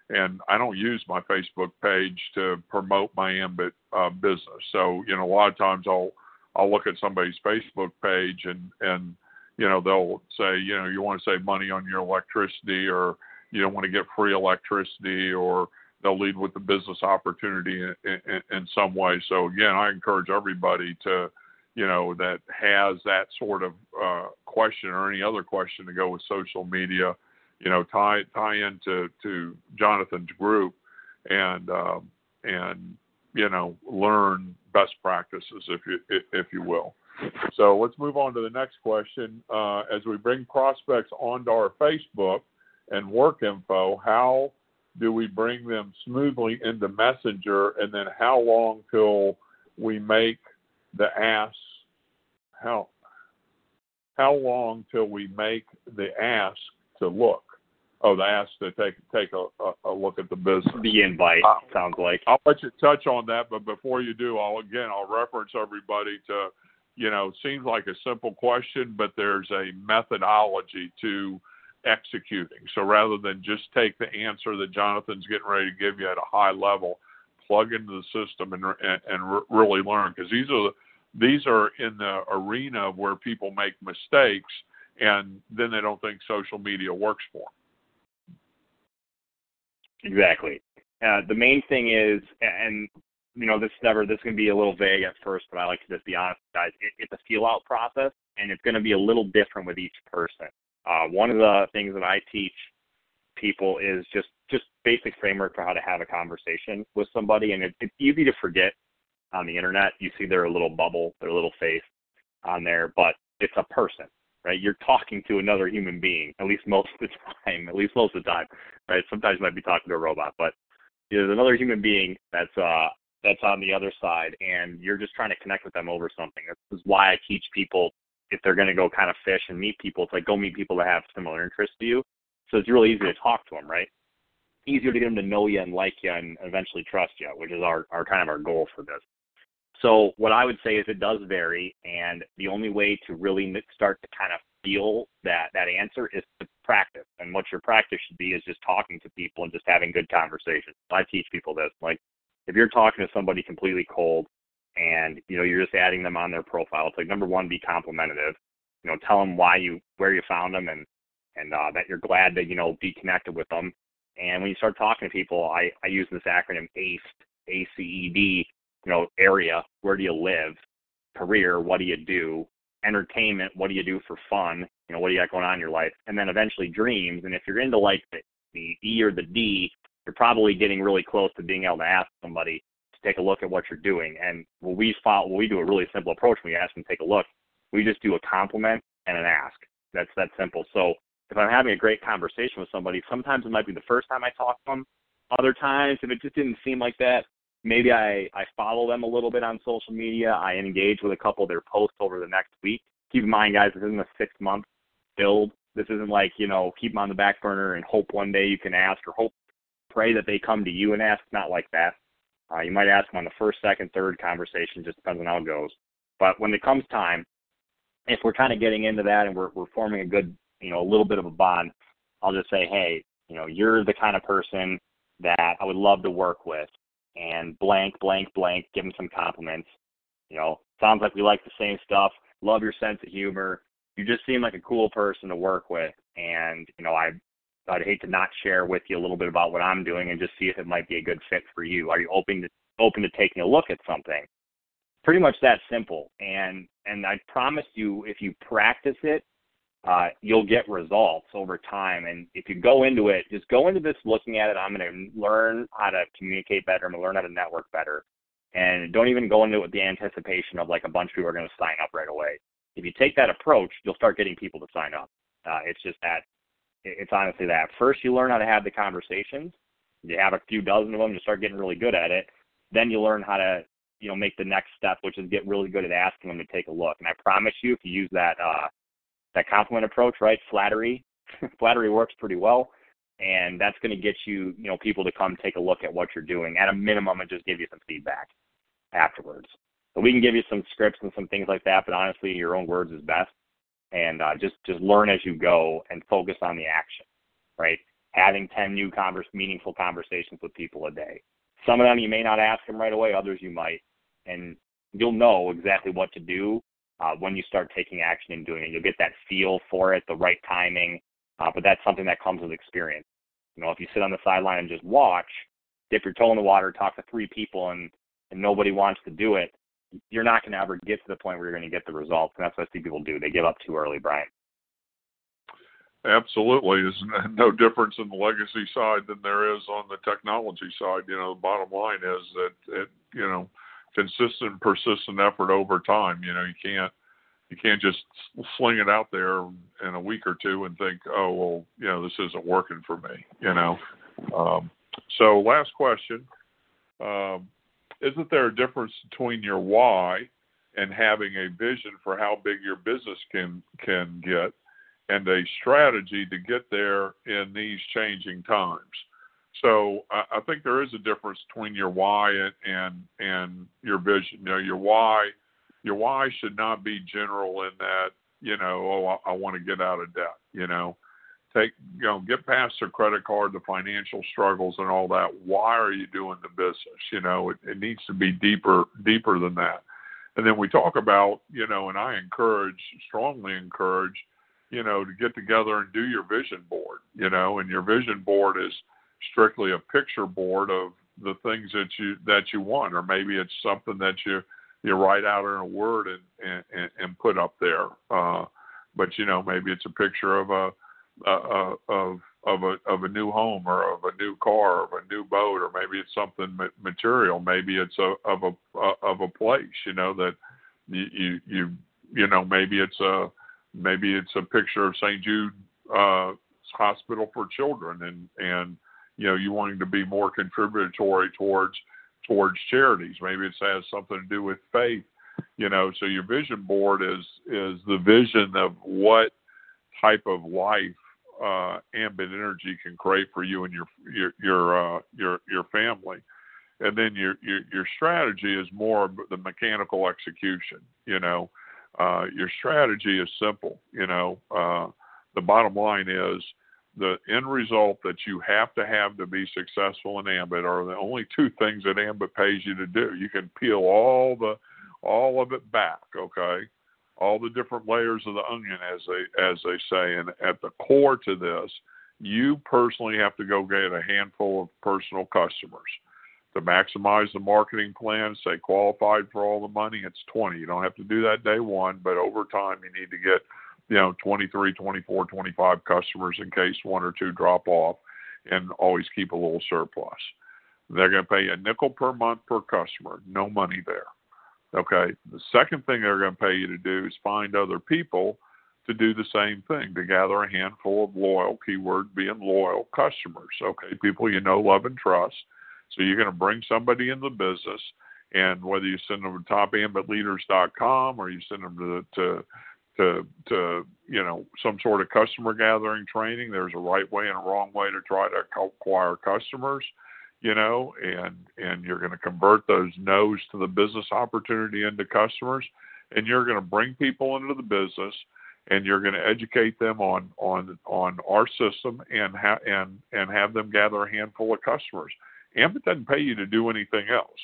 and I don't use my Facebook page to promote my Ambit uh, business. So, you know, a lot of times I'll I'll look at somebody's Facebook page and and you know, they'll say, you know, you want to save money on your electricity, or you don't want to get free electricity, or they'll lead with the business opportunity in, in, in some way. So again, I encourage everybody to, you know, that has that sort of uh, question or any other question to go with social media, you know, tie tie into to Jonathan's group and um, and you know, learn best practices, if you if you will. So let's move on to the next question. Uh, as we bring prospects onto our Facebook and work info, how do we bring them smoothly into Messenger, and then how long till we make the ask? How how long till we make the ask to look? Oh, the ask to take take a, a, a look at the business. The invite, uh, sounds like. I'll let you touch on that, but before you do, I'll again I'll reference everybody to, you know, seems like a simple question, but there's a methodology to executing. So rather than just take the answer that Jonathan's getting ready to give you at a high level, plug into the system and and, and really learn, because these are these are in the arena where people make mistakes and then they don't think social media works for them. Exactly. Uh, the main thing is, and you know, this never this can be a little vague at first, but I like to just be honest, guys. It, it's a feel out process, and it's going to be a little different with each person. Uh, one of the things that I teach people is just just basic framework for how to have a conversation with somebody, and it, it's easy to forget on the internet. You see their little bubble, their little face on there, but it's a person. Right, you're talking to another human being, at least most of the time, at least most of the time, right? Sometimes you might be talking to a robot, but there's another human being that's uh, that's on the other side, and you're just trying to connect with them over something. This is why I teach people, if they're going to go kind of fish and meet people, it's like go meet people that have similar interests to you. So it's really easy to talk to them, right? Easier to get them to know you and like you and eventually trust you, which is our, our kind of our goal for this. So what I would say is it does vary, and the only way to really start to kind of feel that, that answer is to practice. And what your practice should be is just talking to people and just having good conversations. I teach people this. Like, if you're talking to somebody completely cold and, you know, you're just adding them on their profile, it's like, number one, be complimentary. You know, tell them why you, where you found them, and, and uh, that you're glad to, you know, be connected with them. And when you start talking to people, I, I use this acronym ACED, A C E D, you know, area, where do you live, career, what do you do, entertainment, what do you do for fun, you know, what do you got going on in your life, and then eventually dreams. And if you're into like the, the E or the D, you're probably getting really close to being able to ask somebody to take a look at what you're doing. And what we follow, what we do a really simple approach when we ask them to take a look, we just do a compliment and an ask. That's that simple. So if I'm having a great conversation with somebody, sometimes it might be the first time I talk to them. Other times, if it just didn't seem like that, maybe I, I follow them a little bit on social media. I engage with a couple of their posts over the next week. Keep in mind, guys, this isn't a six-month build. This isn't like, you know, keep them on the back burner and hope one day you can ask, or hope, pray that they come to you and ask. Not like that. Uh, you might ask them on the first, second, third conversation, just depends on how it goes. But when it comes time, if we're kind of getting into that and we're, we're forming a good, you know, a little bit of a bond, I'll just say, hey, you know, you're the kind of person that I would love to work with. And blank, blank, blank, give them some compliments. You know, sounds like we like the same stuff. Love your sense of humor. You just seem like a cool person to work with. And, you know, I, I'd hate to not share with you a little bit about what I'm doing and just see if it might be a good fit for you. Are you open to, open to taking a look at something? Pretty much that simple. And, and I promise you, if you practice it, Uh, you'll get results over time. And if you go into it, just go into this looking at it, I'm going to learn how to communicate better, I'm going to learn how to network better. And don't even go into it with the anticipation of like a bunch of people are going to sign up right away. If you take that approach, you'll start getting people to sign up. Uh, it's just that, it's honestly that. First, you learn how to have the conversations. You have a few dozen of them, you start getting really good at it. Then you learn how to, you know, make the next step, which is get really good at asking them to take a look. And I promise you, if you use that, uh, that compliment approach, right? Flattery, flattery works pretty well. And that's going to get you, you know, people to come take a look at what you're doing at a minimum and just give you some feedback afterwards. So we can give you some scripts and some things like that, but honestly, your own words is best. And uh, just, just learn as you go and focus on the action, right? having ten new converse, meaningful conversations with people a day. Some of them you may not ask them right away, others you might. And you'll know exactly what to do uh, when you start taking action and doing it. You'll get that feel for it, the right timing, uh, but that's something that comes with experience. You know, if you sit on the sideline and just watch, dip your toe in the water, talk to three people, and, and nobody wants to do it, you're not going to ever get to the point where you're going to get the results. And that's what I see people do. They give up too early, Brian. Absolutely. There's no difference in the legacy side than there is on the technology side. You know, the bottom line is that, it, you know, consistent, persistent effort over time. You know, you can't you can't just sling it out there in a week or two and think, oh, well, you know, this isn't working for me, you know. Um, so last question. Um, isn't there a difference between your why and having a vision for how big your business can can get and a strategy to get there in these changing times? So I, I think there is a difference between your why and, and and your vision. You know, your why, your why should not be general in that, you know, oh, I, I want to get out of debt. You know, take, you know, get past the credit card, the financial struggles, and all that. Why are you doing the business? You know, it, it needs to be deeper, deeper than that. And then we talk about, you know, and I encourage, strongly encourage, you know, to get together and do your vision board. You know, and your vision board is strictly a picture board of the things that you that you want, or maybe it's something that you you write out in a word and and, and put up there. Uh, but you know, maybe it's a picture of a, a of of a of a new home, or of a new car, or of a new boat, or maybe it's something material. Maybe it's a of a of a place. You know, that you you you, you know maybe it's a maybe it's a picture of Saint Jude uh, Hospital for Children, and and you know, you wanting to be more contributory towards towards charities. Maybe it has something to do with faith, you know. So your vision board is is the vision of what type of life uh, Ambit Energy can create for you and your your your uh, your, your family. And then your, your your strategy is more the mechanical execution. You know, uh, your strategy is simple. You know, uh, the bottom line is, the end result that you have to have to be successful in Ambit are the only two things that Ambit pays you to do. You can peel all the all of it back, okay? All the different layers of the onion, as they as they say. And at the core to this, you personally have to go get a handful of personal customers. To maximize the marketing plan, stay qualified for all the money, it's twenty. You don't have to do that day one, but over time you need to get, you know, twenty-three, twenty-four, twenty-five customers in case one or two drop off, and always keep a little surplus. They're going to pay a nickel per month per customer, no money there. Okay. The second thing they're going to pay you to do is find other people to do the same thing, to gather a handful of loyal, keyword being loyal customers. Okay. People you know, love, and trust. So you're going to bring somebody in the business, and whether you send them to top ambit leaders dot com or you send them to, to To, to, you know, some sort of customer gathering training. There's a right way and a wrong way to try to acquire customers, you know, and, and you're going to convert those no's to the business opportunity into customers, and you're going to bring people into the business, and you're going to educate them on, on, on our system, and, ha- and, and have them gather a handful of customers. Ambit doesn't pay you to do anything else.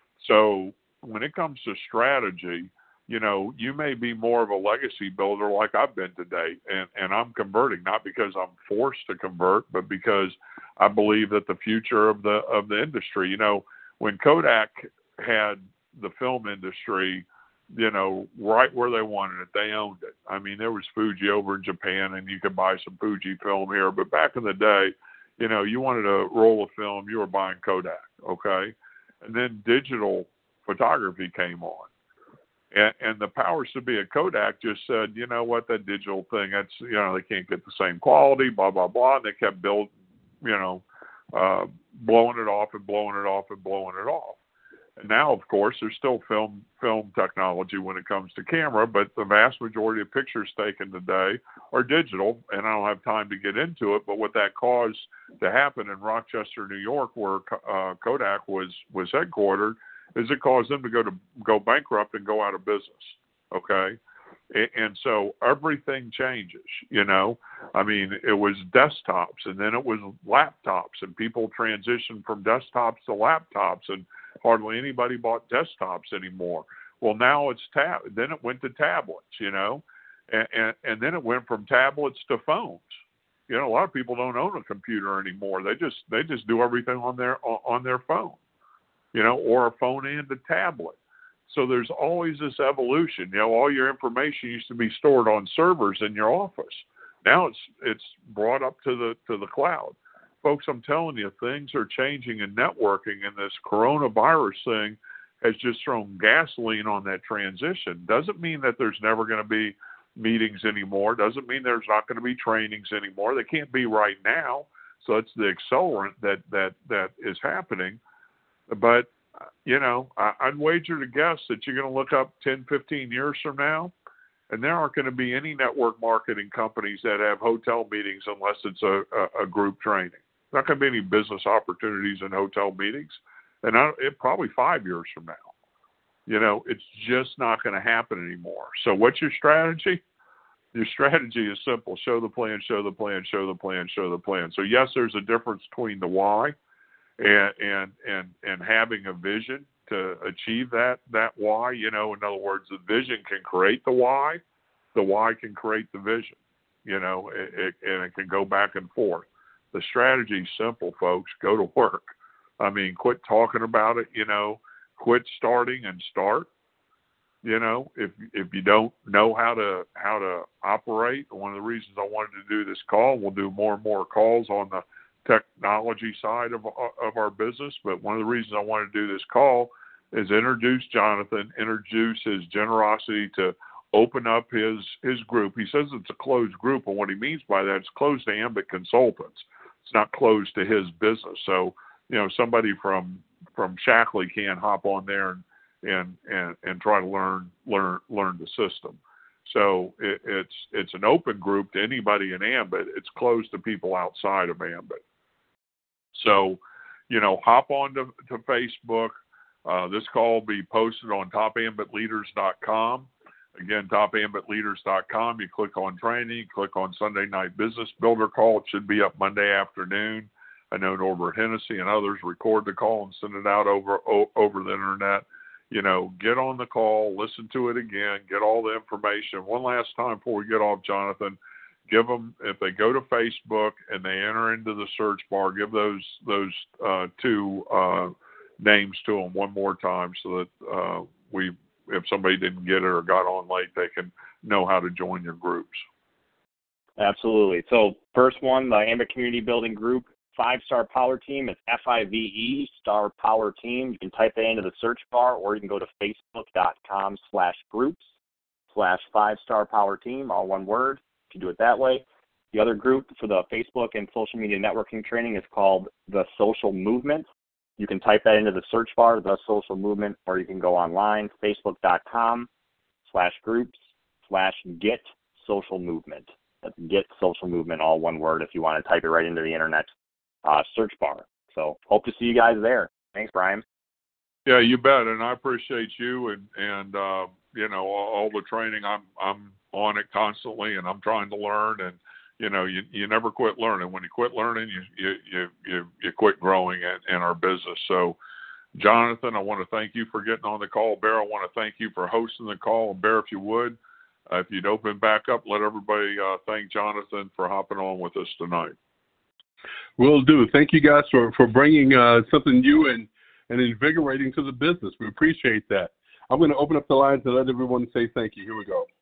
So when it comes to strategy, you know, you may be more of a legacy builder like I've been today, and, and I'm converting, not because I'm forced to convert, but because I believe that the future of the of the industry, you know, when Kodak had the film industry, you know, right where they wanted it, they owned it. I mean, there was Fuji over in Japan, and you could buy some Fuji film here, but back in the day, you know, you wanted to roll a film, you were buying Kodak, okay? And then digital photography came on. And, and the powers to be at Kodak just said, you know what, that digital thing, that's, you know, they can't get the same quality, blah, blah, blah. And they kept building, you know, uh, blowing it off and blowing it off and blowing it off. And now, of course, there's still film film technology when it comes to camera, but the vast majority of pictures taken today are digital, and I don't have time to get into it, but what that caused to happen in Rochester, New York, where uh, Kodak was, was headquartered, is it caused them to go to go bankrupt and go out of business, okay? And so everything changes, you know. I mean, it was desktops, and then it was laptops, and people transitioned from desktops to laptops, and hardly anybody bought desktops anymore. Well, now it's tab. Then it went to tablets, you know, and, and, and then it went from tablets to phones. You know, a lot of people don't own a computer anymore. They just they just do everything on their on their phone, you know, or a phone and a tablet. So there's always this evolution. You know, all your information used to be stored on servers in your office. Now it's it's brought up to the to the cloud. Folks, I'm telling you, things are changing in networking, and this coronavirus thing has just thrown gasoline on that transition. Doesn't mean that there's never going to be meetings anymore. Doesn't mean there's not going to be trainings anymore. They can't be right now. So it's the accelerant that that that is happening. But you know, I'd wager to guess that you're going to look up ten, fifteen years from now, and there aren't going to be any network marketing companies that have hotel meetings unless it's a, a, a group training. There's not going to be any business opportunities in hotel meetings, and I, it probably five years from now. You know, it's just not going to happen anymore. So what's your strategy? Your strategy is simple. Show the plan, show the plan, show the plan, show the plan. So, yes, there's a difference between the why and and and, and having a vision to achieve that, that why. You know, in other words, the vision can create the why. The why can create the vision, you know, it, it, and it can go back and forth. The strategy is simple, folks. Go to work. I mean, quit talking about it, you know, quit starting and start. You know, if if you don't know how to how to operate, one of the reasons I wanted to do this call, we'll do more and more calls on the technology side of of our business. But one of the reasons I wanted to do this call is introduce Jonathan, introduce his generosity to open up his his group. He says it's a closed group, and what he means by that is closed to Ambit consultants. It's not closed to his business. So, you know, somebody from from Shackley can hop on there and and and, and try to learn learn learn the system. So it, it's it's an open group to anybody in Ambit. It's closed to people outside of Ambit. So, you know, hop on to, to Facebook. Uh, this call will be posted on top ambit leaders dot com. Again, top ambit leaders dot com. You click on training, click on Sunday Night Business Builder Call. It should be up Monday afternoon. I know Norbert Hennessy and others record the call and send it out over o- over the internet. You know, get on the call, listen to it again, get all the information. One last time before we get off, Jonathan, give them, if they go to Facebook and they enter into the search bar, give those those uh, two uh, names to them one more time so that uh, we, if somebody didn't get it or got on late, they can know how to join your groups. Absolutely. So first one, the Ambit Community Building Group, Five-Star Power Team. It's F I V E, Star Power Team. You can type that into the search bar, or you can go to facebook.com slash groups slash Five-Star Power Team, all one word. You can do it that way. The other group for the Facebook and social media networking training is called The Social Movement. You can type that into the search bar, The Social Movement, or you can go online, facebook.com slash groups slash get social movement. That's get social movement, all one word, if you want to type it right into the internet uh, search bar. So hope to see you guys there. Thanks, Brian. Yeah, you bet. And I appreciate you and, and uh, you know, all, all the training. I'm I'm on it constantly, and I'm trying to learn. And, you know, you you never quit learning. When you quit learning, you you you you, you quit growing in, in our business. So, Jonathan, I want to thank you for getting on the call. Bear, I want to thank you for hosting the call. And Bear, if you would, uh, if you'd open back up, let everybody uh, thank Jonathan for hopping on with us tonight. Will do. Thank you guys for, for bringing uh, something new and, and invigorating to the business. We appreciate that. I'm going to open up the lines and let everyone say thank you. Here we go.